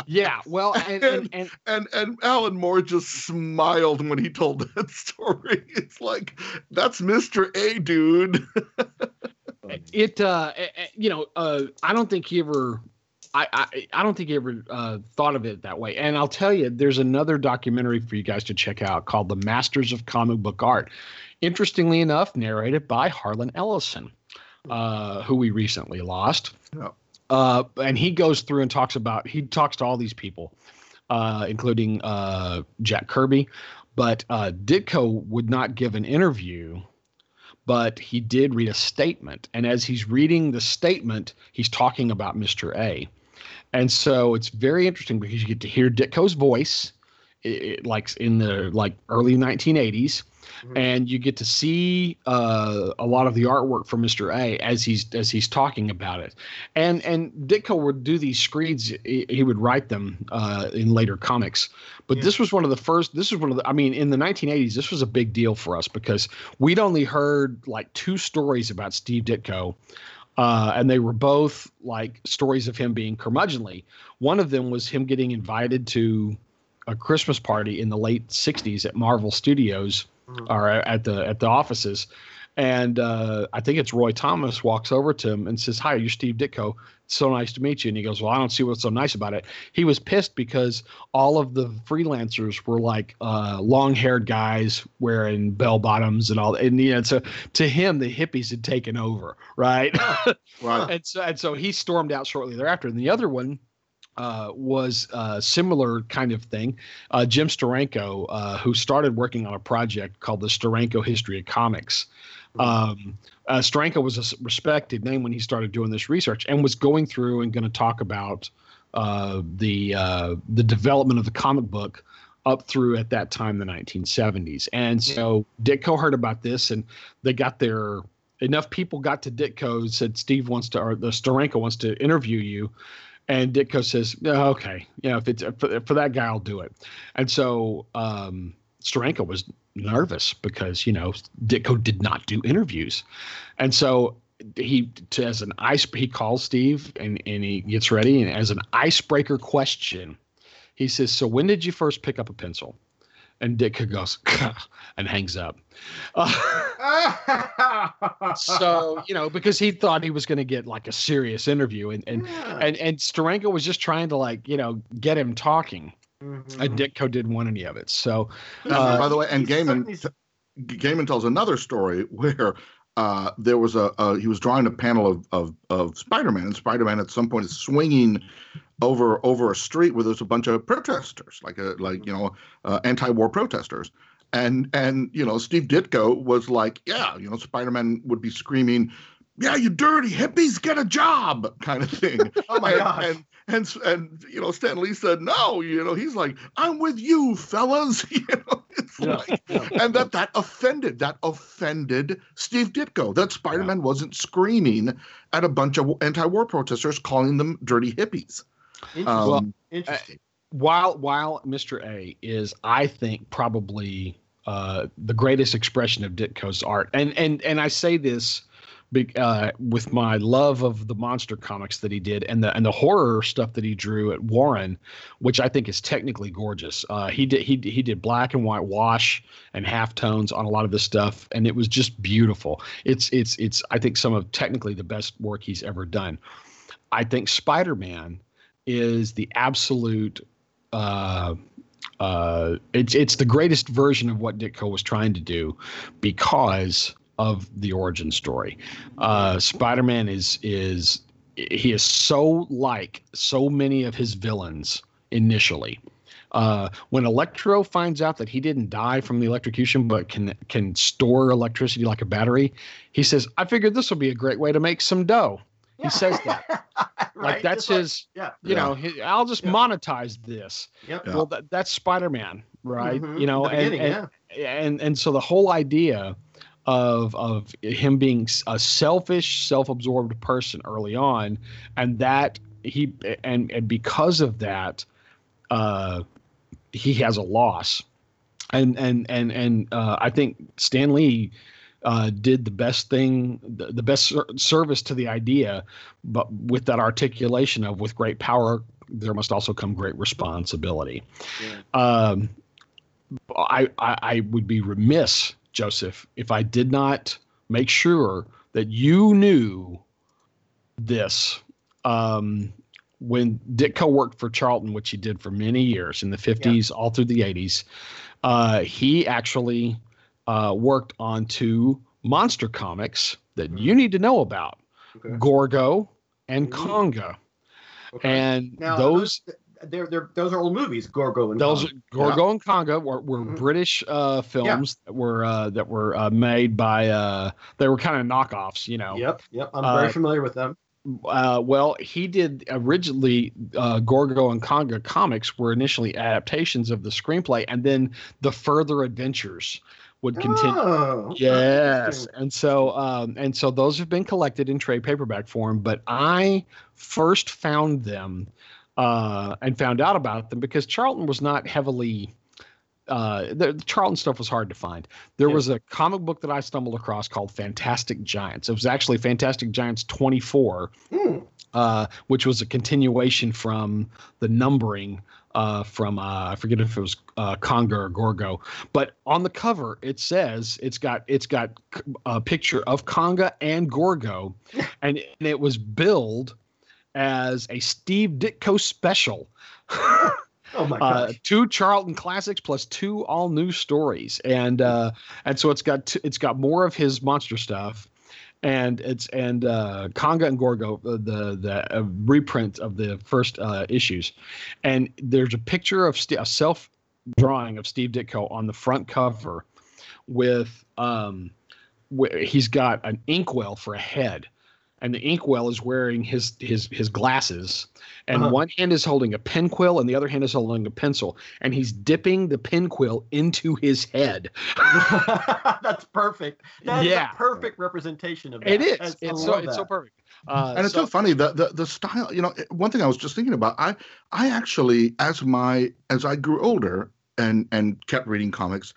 Yeah, well, and and, and and and Alan Moore just smiled when he told that story. It's like, that's Mister A, dude. it, uh, you know, uh, I don't think he ever, I, I, I don't think he ever uh, thought of it that way. And I'll tell you, there's another documentary for you guys to check out called "The Masters of Comic Book Art." Interestingly enough, narrated by Harlan Ellison, uh, who we recently lost. Yeah. Uh, and he goes through and talks about, he talks to all these people, uh, including uh, Jack Kirby. But uh, Ditko would not give an interview, but he did read a statement. And as he's reading the statement, he's talking about Mister A. And so it's very interesting because you get to hear Ditko's voice, it, it, like in the like early nineteen eighties. Mm-hmm. And you get to see uh, a lot of the artwork from Mister A as he's as he's talking about it, and and Ditko would do these screeds. He, he would write them uh, in later comics, but yeah. this was one of the first. This is one of the. I mean, in the nineteen eighties, this was a big deal for us because we'd only heard like two stories about Steve Ditko, uh, and they were both like stories of him being curmudgeonly. One of them was him getting invited to a Christmas party in the late sixties at Marvel Studios. Or at the at the offices, and uh, I think it's Roy Thomas walks over to him and says, "Hi, you're Steve Ditko. It's so nice to meet you." And he goes, "Well, I don't see what's so nice about it." He was pissed because all of the freelancers were like uh, long-haired guys wearing bell bottoms and all. And you know, so to him, the hippies had taken over, right? Right. and so and so he stormed out shortly thereafter. And the other one. Uh, was a similar kind of thing. Uh, Jim Steranko, uh, who started working on a project called the Steranko History of Comics. Um, uh, Steranko was a respected name when he started doing this research and was going through and going to talk about uh, the uh, the development of the comic book up through at that time the nineteen seventies. And so Ditko heard about this, and they got their enough people got to Ditko, said Steve wants to, or the Steranko wants to interview you. And Ditko says, oh, okay, you know, if it's for, for that guy, I'll do it. And so um, Steranko was nervous because, you know, Ditko did not do interviews. And so he, to, as an ice, he calls Steve and, and he gets ready. And as an icebreaker question, he says, so when did you first pick up a pencil? And Ditko goes and hangs up. Uh, so, you know, because he thought he was going to get like a serious interview. And and, yeah. and and Steranko was just trying to like, you know, get him talking. Mm-hmm. And Ditko didn't want any of it. So, uh, by the way, and Gaiman, Gaiman tells another story where uh, there was a, uh, he was drawing a panel of, of, of Spider-Man. And Spider-Man at some point is swinging over over a street where there's a bunch of protesters, like a like you know uh, anti-war protesters, and and you know Steve Ditko was like, yeah, you know Spider-Man would be screaming, yeah, you dirty hippies, get a job, kind of thing. Oh my and, gosh. And, and and you know Stan Lee said no, you know he's like, I'm with you, fellas, you know. It's yeah. like, yeah. And that that offended that offended Steve Ditko. That Spider-Man yeah. wasn't screaming at a bunch of anti-war protesters, calling them dirty hippies. Interesting. Um, well, interesting. Uh, while while Mister A is, I think, probably uh, the greatest expression of Ditko's art, and and and I say this be, uh, with my love of the monster comics that he did, and the and the horror stuff that he drew at Warren, which I think is technically gorgeous. Uh, he did he he did black and white wash and halftones on a lot of this stuff, and it was just beautiful. It's it's it's I think some of technically the best work he's ever done. I think Spider-Man is the absolute uh, uh, it's it's the greatest version of what Ditko was trying to do because of the origin story. Uh, Spider-Man is is he is so like so many of his villains initially. Uh, when Electro finds out that he didn't die from the electrocution but can can store electricity like a battery, he says, "I figured this will be a great way to make some dough." Yeah. He says that. Right? Like that's Just his, like, yeah. you Yeah. know, he, I'll just Yeah. monetize this. Yep. Yeah. Well, that, that's Spider-Man, right? Mhm. You know, The and, beginning, and, and and so the whole idea of of him being a selfish, self-absorbed person early on, and that he and and because of that, uh, he has a loss, and and and and uh, I think Stan Lee uh, did the best thing, the, the best ser- service to the idea, but with that articulation of with great power there must also come great responsibility. Yeah. Um, I, I I would be remiss, Joseph, if I did not make sure that you knew this. Um, when Ditko worked for Charlton, which he did for many years in the fifties, yeah. all through the eighties, uh, he actually uh, worked on two monster comics that mm-hmm. you need to know about, okay. Gorgo and mm-hmm. Conga. Okay. And now, those, those they're, they're, those are old movies, Gorgo and those Conga. Gorgo yeah. and Conga were, were mm-hmm. British uh, films yeah. that were uh, that were uh, made by uh, they were kind of knockoffs, you know. Yep, yep. I'm very uh, familiar with them. Uh, well, he did originally uh, Gorgo and Conga comics were initially adaptations of the screenplay, and then the further adventures would continue. Oh, yes, and so um, and so those have been collected in trade paperback form. But I first found them uh, and found out about them because Charlton was not heavily. Uh, the, the Charlton stuff was hard to find. There yeah. was a comic book that I stumbled across called Fantastic Giants. It was actually Fantastic Giants twenty-four, mm. uh, which was a continuation from the numbering uh, from, uh, I forget if it was uh, Conga or Gorgo. But on the cover, it says it's got it's got a picture of Conga and Gorgo, and, and it was billed as a Steve Ditko special. Oh my gosh. Uh, two Charlton classics plus two all new stories, and uh, and so it's got t- it's got more of his monster stuff, and it's and uh, Conga and Gorgo, uh, the the uh, reprint of the first uh, issues, and there's a picture of St- a self drawing of Steve Ditko on the front cover, with um, wh- he's got an inkwell for a head. And the inkwell is wearing his his his glasses, and uh-huh. one hand is holding a pen quill, and the other hand is holding a pencil, and he's dipping the pen quill into his head. That's perfect. That yeah. is a perfect representation of that. It is. That's, it's so that. it's so perfect. Uh, and it's so, so funny the, the the style. You know, one thing I was just thinking about. I I actually, as my as I grew older and and kept reading comics,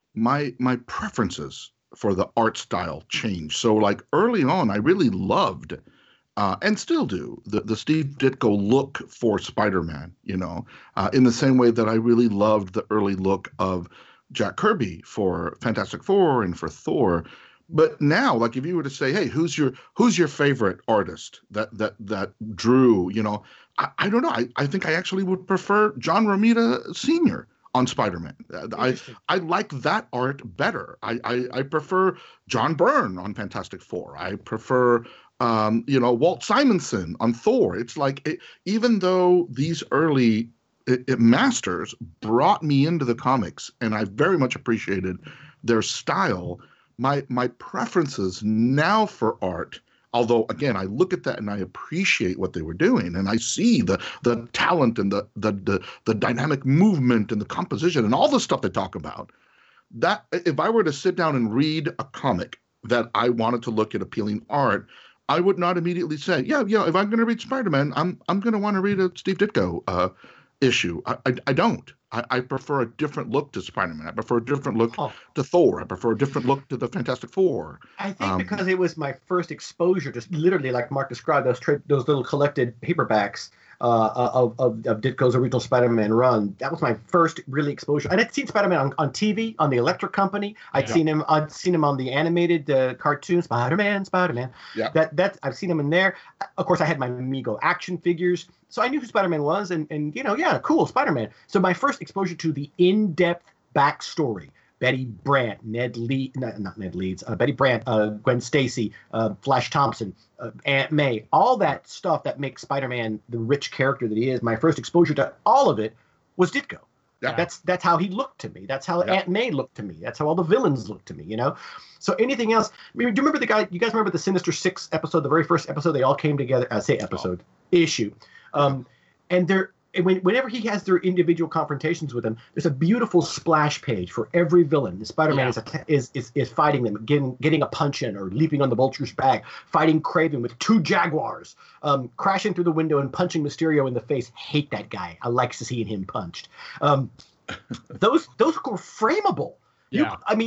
my my preferences for the art style change. So like early on, I really loved, uh, and still do, the, the Steve Ditko look for Spider-Man, you know, uh, in the same way that I really loved the early look of Jack Kirby for Fantastic Four and for Thor. But now, like if you were to say, hey, who's your who's your favorite artist that that that drew, you know, I, I don't know. I, I think I actually would prefer John Romita Senior on Spider-Man. I I like that art better. I, I, I prefer John Byrne on Fantastic Four. I prefer um, you know, Walt Simonson on Thor. It's like it, even though these early it, it masters brought me into the comics, and I very much appreciated their style, my my preferences now for art. Although, again, I look at that and I appreciate what they were doing, and I see the the talent and the the the, the dynamic movement and the composition and all the stuff they talk about. That if I were to sit down and read a comic that I wanted to look at appealing art, I would not immediately say, yeah, yeah. If I'm going to read Spider-Man, I'm I'm going to want to read a Steve Ditko uh, issue. I, I I don't. I, I prefer a different look to Spider-Man. I prefer a different look oh. to Thor. I prefer a different look to the Fantastic Four. I think um, because it was my first exposure to literally, like Mark described, those tra- those little collected paperbacks uh, of, of of Ditko's original Spider-Man run. That was my first really exposure. And I'd seen Spider-Man on, on T V on the Electric Company. I'd yeah. seen him. I'd seen him on the animated uh, cartoon Spider-Man, Spider-Man. Yeah. That that I've seen him in there. Of course, I had my Mego action figures. So I knew who Spider-Man was, and, and you know, yeah, cool, Spider-Man. So my first exposure to the in-depth backstory, Betty Brant, Ned Leeds, not, not Ned Leeds, uh, Betty Brant, uh, Gwen Stacy, uh, Flash Thompson, uh, Aunt May, all that stuff that makes Spider-Man the rich character that he is. My first exposure to all of it was Ditko. Yeah. That's that's how he looked to me. That's how yeah. Aunt May looked to me. That's how all the villains looked to me, you know? So anything else, I mean, do you remember the guy, you guys remember the Sinister Six episode, the very first episode, they all came together, I uh, say episode, oh. issue. Um, and they're, when, whenever he has their individual confrontations with them, there's a beautiful splash page for every villain. Spider-Man yeah. is, is is is fighting them, getting getting a punch in or leaping on the Vulture's back, fighting Kraven with two Jaguars, um, crashing through the window and punching Mysterio in the face. Hate that guy. I like seeing him punched. Um, those those were frameable. Yeah. You, I mean,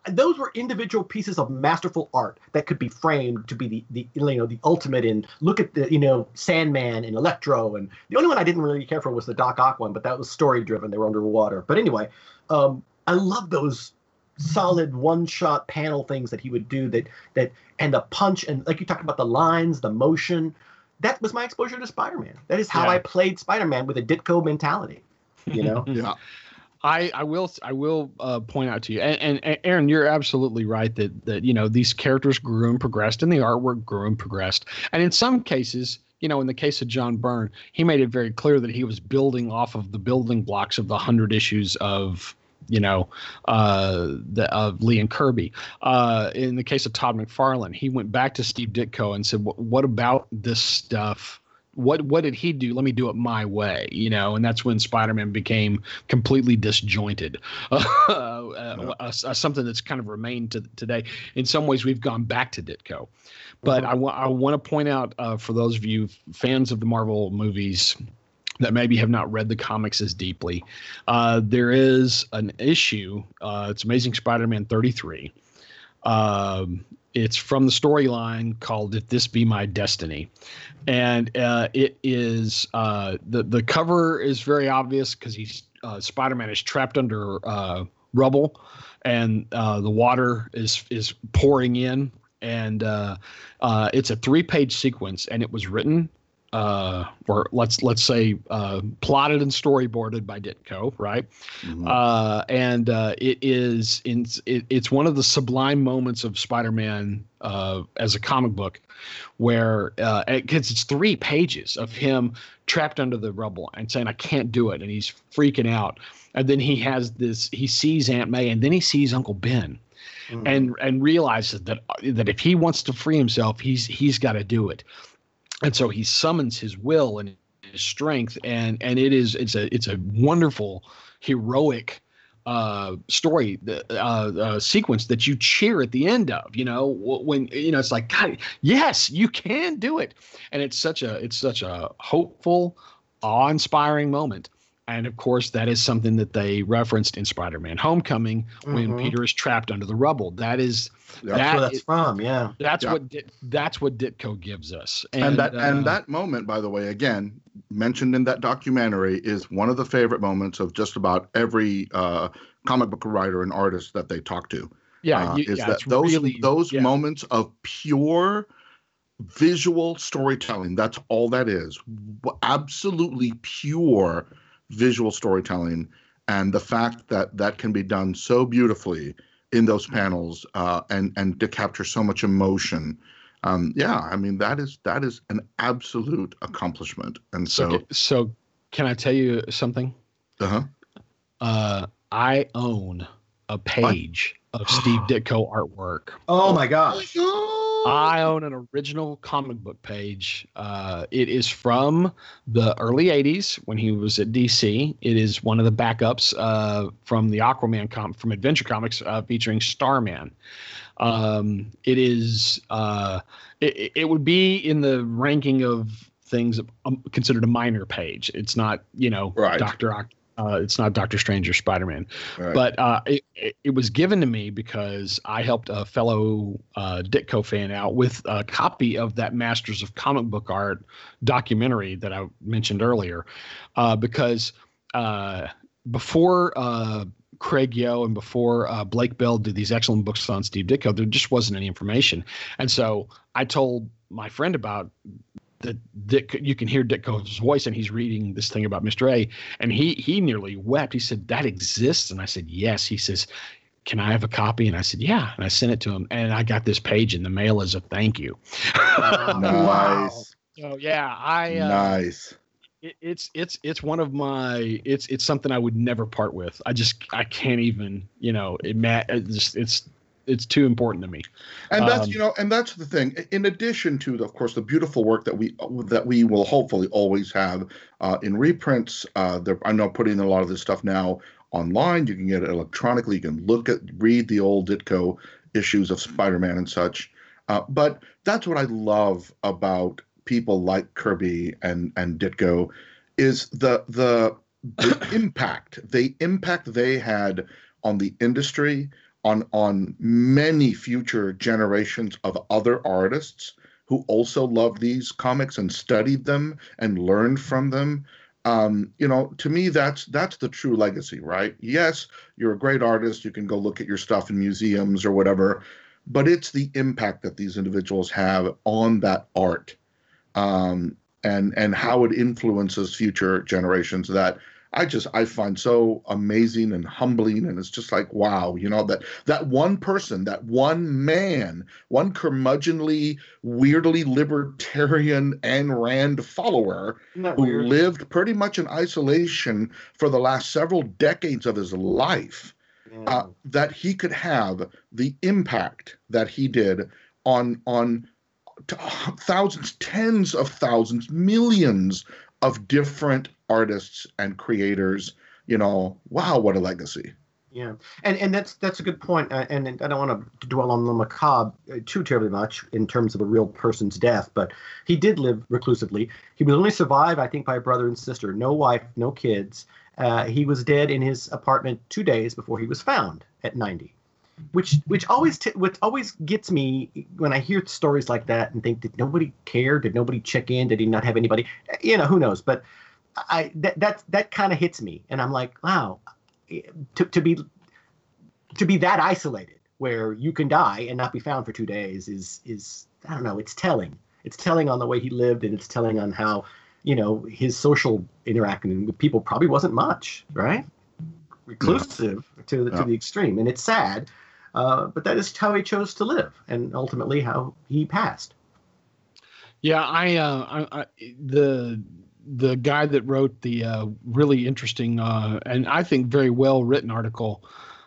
those were individual pieces of masterful art that could be framed to be the, the you know the ultimate in look at the you know Sandman and Electro, and the only one I didn't really care for was the Doc Ock one, but that was story driven. They were underwater. But anyway, um, I love those solid one shot panel things that he would do that that and the punch and like you talked about the lines, the motion. That was my exposure to Spider-Man. That is how Yeah. I played Spider-Man with a Ditko mentality. You know. Yeah. I, I will I will uh, point out to you, and, and, and Aaron, you're absolutely right that that you know these characters grew and progressed, and the artwork grew and progressed, and in some cases, you know, in the case of John Byrne, he made it very clear that he was building off of the building blocks of the hundred issues of you know uh, the of Lee and Kirby. Uh, in the case of Todd McFarlane, he went back to Steve Ditko and said, "What about this stuff?" What what did he do? Let me do it my way, you know, and that's when Spider-Man became completely disjointed, uh, uh, uh, uh, something that's kind of remained to today. In some ways, we've gone back to Ditko, but Mhm. I want I want to point out uh, for those of you fans of the Marvel movies that maybe have not read the comics as deeply, uh, there is an issue. Uh, it's Amazing Spider-Man thirty-three. Um, it's from the storyline called "If This Be My Destiny," and uh, it is uh, the the cover is very obvious because he's uh, Spider-Man is trapped under uh, rubble, and uh, the water is is pouring in, and uh, uh, it's a three page sequence, and it was written. Uh, or let's let's say uh, plotted and storyboarded by Ditko, right? Mhm. Uh, and uh, it is in it, it's one of the sublime moments of Spider-Man uh, as a comic book, where uh, because it's three pages of him trapped under the rubble and saying I can't do it, and he's freaking out, and then he has this he sees Aunt May, and then he sees Uncle Ben. Mhm. And and realizes that that if he wants to free himself, he's he's got to do it. And so he summons his will and his strength, and and it is it's a it's a wonderful heroic uh, story uh, uh, sequence that you cheer at the end of. You know when you know it's like God, yes, you can do it, and it's such a it's such a hopeful, awe-inspiring moment. And of course, that is something that they referenced in Spider-Man: Homecoming when Mhm. Peter is trapped under the rubble. That is Yeah. That's that where that's is- from. Yeah. that's Yeah. what Dit, that's what Ditko gives us, and that uh, and that moment, by the way, again mentioned in that documentary, is one of the favorite moments of just about every uh, comic book writer and artist that they talk to. yeah, uh, you, is yeah, that it's those really, those yeah. moments of pure visual storytelling? That's all that is. W- Absolutely pure visual storytelling, and the fact that that can be done so beautifully in those panels, uh, and and to capture so much emotion. Um, yeah, I mean that is that is an absolute accomplishment. And So, so, ca- so can I tell you something? uh-huh. Uh, I own a page of Steve Ditko artwork. Oh my gosh. I own an original comic book page. Uh, it is from the early eighties when he was at D C. It is one of the backups uh, from the Aquaman com- from Adventure Comics uh, featuring Starman. Um, it is uh, it, it would be in the ranking of things um, considered a minor page. It's not, you know, Right. Doctor Oct- uh, it's not Doctor Strange or Spider-Man. Right. But uh, it, it, it was given to me because I helped a fellow uh, Ditko fan out with a copy of that Masters of Comic Book Art documentary that I mentioned earlier. Uh, because uh, before uh, Craig Yo and before uh, Blake Bell did these excellent books on Steve Ditko, there just wasn't any information. And so I told my friend about that Dick, you can hear Ditko's voice, and he's reading this thing about Mister A, and he he nearly wept. He said, "That exists?" And I said, "Yes." He says, "Can I have a copy?" And I said, "Yeah." And I sent it to him, and I got this page in the mail as a thank you. Wow. Nice. So yeah, I uh, Nice. it, it's it's it's one of my it's it's something I would never part with. I just I can't even you know it ma- it's just, it's it's too important to me. And that's Um, you know, and that's the thing. In addition to, of course, the beautiful work that we that we will hopefully always have uh, in reprints. Uh, there, I know putting a lot of this stuff now online. You can get it electronically. You can look at, read the old Ditko issues of Spider-Man and such. Uh, but that's what I love about people like Kirby and and Ditko, is the the the impact, the impact they had on the industry, on on many future generations of other artists who also loved these comics and studied them and learned from them. Um, you know, to me, that's that's the true legacy, right? Yes, you're a great artist. You can go look at your stuff in museums or whatever, but it's the impact that these individuals have on that art, um, and and how it influences future generations that I just I find so amazing and humbling, and it's just like, wow, you know, that that one person, that one man, one curmudgeonly, weirdly libertarian Ayn Rand follower who weird? lived pretty much in isolation for the last several decades of his life, Yeah. uh, that he could have the impact that he did on on t- thousands, tens of thousands, millions of different artists and creators. You know, wow, what a legacy. Yeah, and and that's that's a good point. Uh, and, and I don't want to dwell on the macabre uh, too terribly much in terms of a real person's death, but he did live reclusively. He was only survived, I think, by a brother and sister. No wife, no kids. Uh, he was dead in his apartment two days before he was found at ninety, which which always t- which always gets me when I hear stories like that and think, did nobody care? Did nobody check in? Did he not have anybody? You know, who knows? But I that that that kind of hits me, and I'm like, wow. To, to be to be that isolated where you can die and not be found for two days is is I don't know, it's telling. It's telling on the way he lived, and it's telling on how, you know, his social interaction with people probably wasn't much, right? Reclusive yeah. to the, yeah. to the extreme, and it's sad, uh, but that is how he chose to live, and ultimately how he passed. Yeah, I, uh, I, I the. the guy that wrote the uh, really interesting uh, and I think very well written article,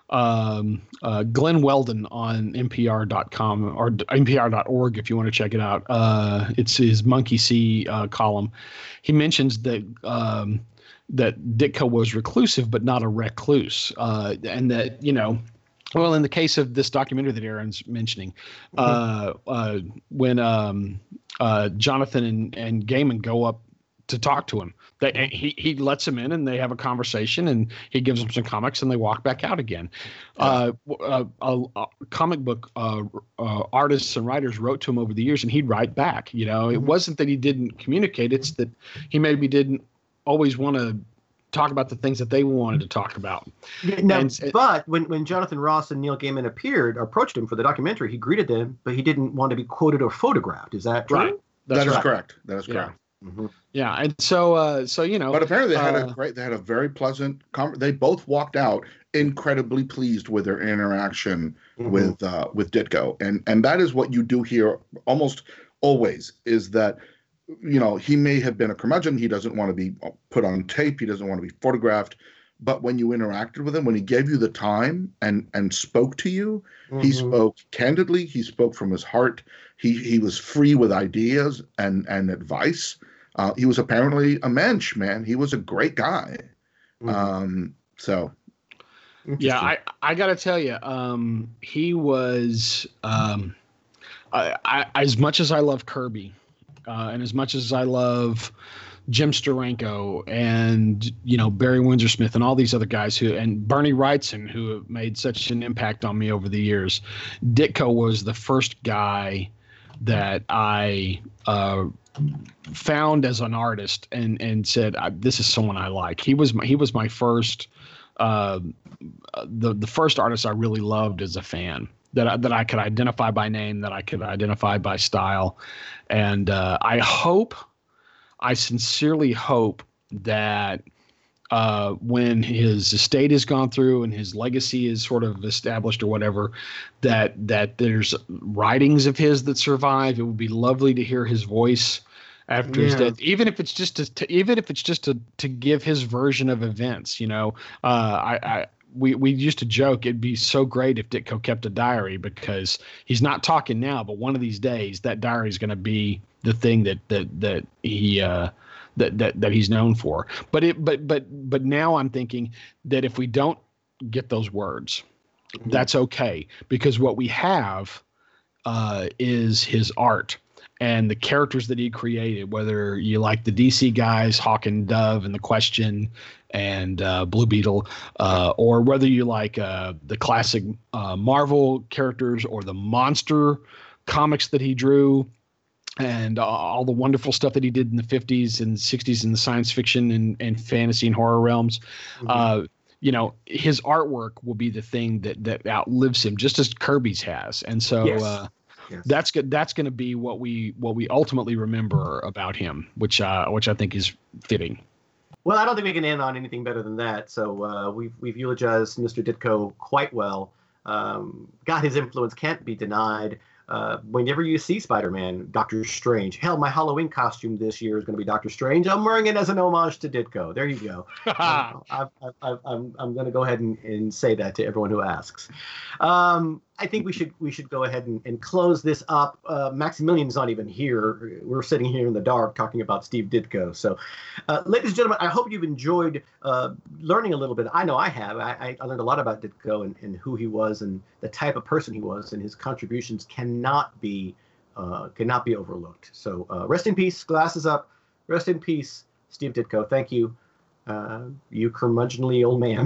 um, uh, Glenn Weldon on N P R dot com or N P R dot org if you want to check it out. Uh, it's his Monkey See uh, column. He mentions that um, that Ditko was reclusive but not a recluse, uh, and that, you know, well, in the case of this documentary that Aaron's mentioning, mm-hmm. uh, uh, when um, uh, Jonathan and, and Gaiman go up to talk to him, they, he he lets him in and they have a conversation, and he gives them some comics and they walk back out again. Yeah. Uh, uh, uh, comic book uh, uh, artists and writers wrote to him over the years, and he'd write back. You know, it mm-hmm. wasn't that he didn't communicate; it's that he maybe didn't always want to talk about the things that they wanted to talk about. Now, and, but when, when Jonathan Ross and Neil Gaiman appeared, approached him for the documentary, he greeted them, but he didn't want to be quoted or photographed. Is that true? Right. That's that right. is correct. That is correct. Yeah. Mm-hmm. Yeah, and so uh, so you know, but apparently they had uh, a great, they had a very pleasant. Com- they both walked out incredibly pleased with their interaction mm-hmm. with uh, with Ditko, and and that is what you do here almost always. Is that, you know, he may have been a curmudgeon. He doesn't want to be put on tape. He doesn't want to be photographed. But when you interacted with him, when he gave you the time and and spoke to you, mm-hmm. he spoke candidly. He spoke from his heart. He he was free with ideas and and advice. Uh, he was apparently a mensch, man. He was a great guy. Mm-hmm. Um, so, yeah, I, I got to tell you, um, he was, um, I, I, as much as I love Kirby uh, and as much as I love Jim Steranko and, you know, Barry Windsor Smith and all these other guys who, and Bernie Wrightson, who have made such an impact on me over the years, Ditko was the first guy that I uh, found as an artist and and said, this is someone I like. He was my, he was my first uh, the the first artist I really loved as a fan, that I, that I could identify by name, that I could identify by style, and uh, I hope, I sincerely hope that uh, when his estate has gone through and his legacy is sort of established or whatever, that that there's writings of his that survive. It would be lovely to hear his voice after yeah. his death, even if it's just to, to even if it's just to to give his version of events. You know, uh, I, I we we used to joke it'd be so great if Ditko kept a diary, because he's not talking now, but one of these days that diary is going to be the thing that that that he. Uh, That, that that he's known for. But it but but but now I'm thinking that if we don't get those words, mm-hmm. that's okay, because what we have uh, is his art. and the characters that he created, whether you like the D C guys, Hawk and Dove and the Question and uh, Blue Beetle, uh, or whether you like uh, the classic uh, Marvel characters or the monster comics that he drew, and uh, all the wonderful stuff that he did in the fifties and sixties in the science fiction and, and fantasy and horror realms. Mm-hmm. Uh, you know, his artwork will be the thing that, that outlives him, just as Kirby's has. And so yes. uh, yes. that's good. That's going to be what we what we ultimately remember about him, which uh, which I think is fitting. Well, I don't think we can end on anything better than that. So uh, we've we've eulogized Mister Ditko quite well. Um, God, his influence can't be denied. Uh, whenever you see Spider-Man, Doctor Strange, hell, my Halloween costume this year is going to be Doctor Strange. I'm wearing it as an homage to Ditko. There you go. um, I've, I've, I'm I'm going to go ahead and, and say that to everyone who asks. Um, I think we should we should go ahead and, and close this up. Uh, Maximilian's not even here. We're sitting here in the dark talking about Steve Ditko. So, uh, ladies and gentlemen, I hope you've enjoyed uh, learning a little bit. I know I have. I, I learned a lot about Ditko and, and who he was and the type of person he was, and his contributions cannot be uh, cannot be overlooked. So, uh, rest in peace. Glasses up. Rest in peace, Steve Ditko. Thank you, uh, you curmudgeonly old man.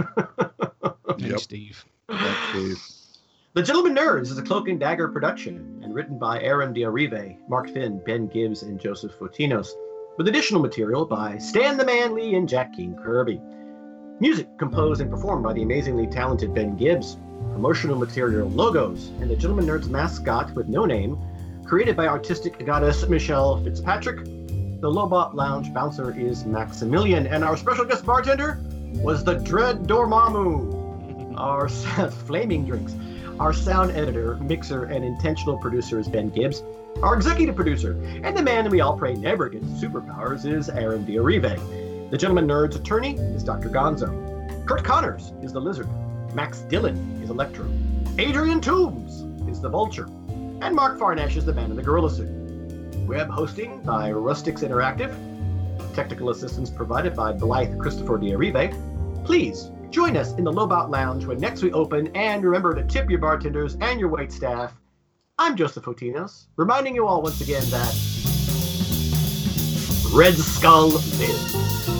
Thanks, Yep. Steve. Thanks, Steve. The Gentleman Nerds is a Cloak and Dagger production and written by Aaron D'Arive, Mark Finn, Ben Gibbs, and Joseph Fotinos, with additional material by Stan the Man Lee and Jack King Kirby. Music composed and performed by the amazingly talented Ben Gibbs. Promotional material, logos, and the Gentleman Nerds mascot with no name, created by artistic goddess Michelle Fitzpatrick. The Lobot Lounge bouncer is Maximilian, and our special guest bartender was the Dread Dormammu. Our flaming drinks. Our sound editor, mixer, and intentional producer is Ben Gibbs. Our executive producer, and the man that we all pray never gets superpowers, is Aaron D'Arive. The Gentleman Nerd's attorney is Doctor Gonzo. Kurt Connors is the Lizard. Max Dillon is Electro. Adrian Toombs is the Vulture. And Mark Farnash is the man in the gorilla suit. Web hosting by Rustics Interactive. Technical assistance provided by Blythe Christopher D'Arive. Please join us in the Lobot Lounge when next we open, and remember to tip your bartenders and your wait staff. I'm Joseph Fotinos, reminding you all once again that Red Skull lives.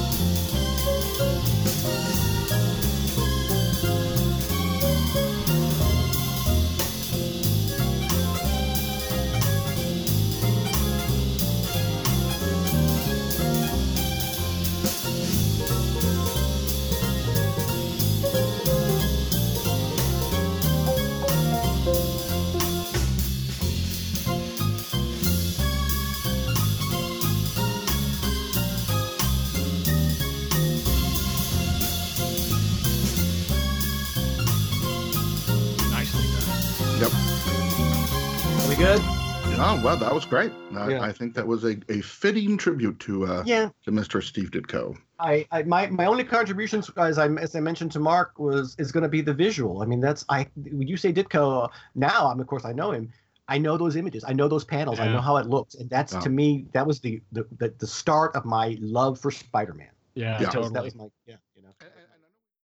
Good. Oh, well, that was great. I, Yeah. I think that was a, a fitting tribute to uh, Yeah. to Mister Steve Ditko. I, I my my only contributions, as I as I mentioned to Mark, was is going to be the visual. I mean, that's I when you say Ditko now, I'm of course I know him. I know those images. I know those panels. I Yeah. know how it looks, and that's Oh. to me that was the the the, the start of my love for Spider-Man. Yeah, Yeah. That was- totally. That was my yeah.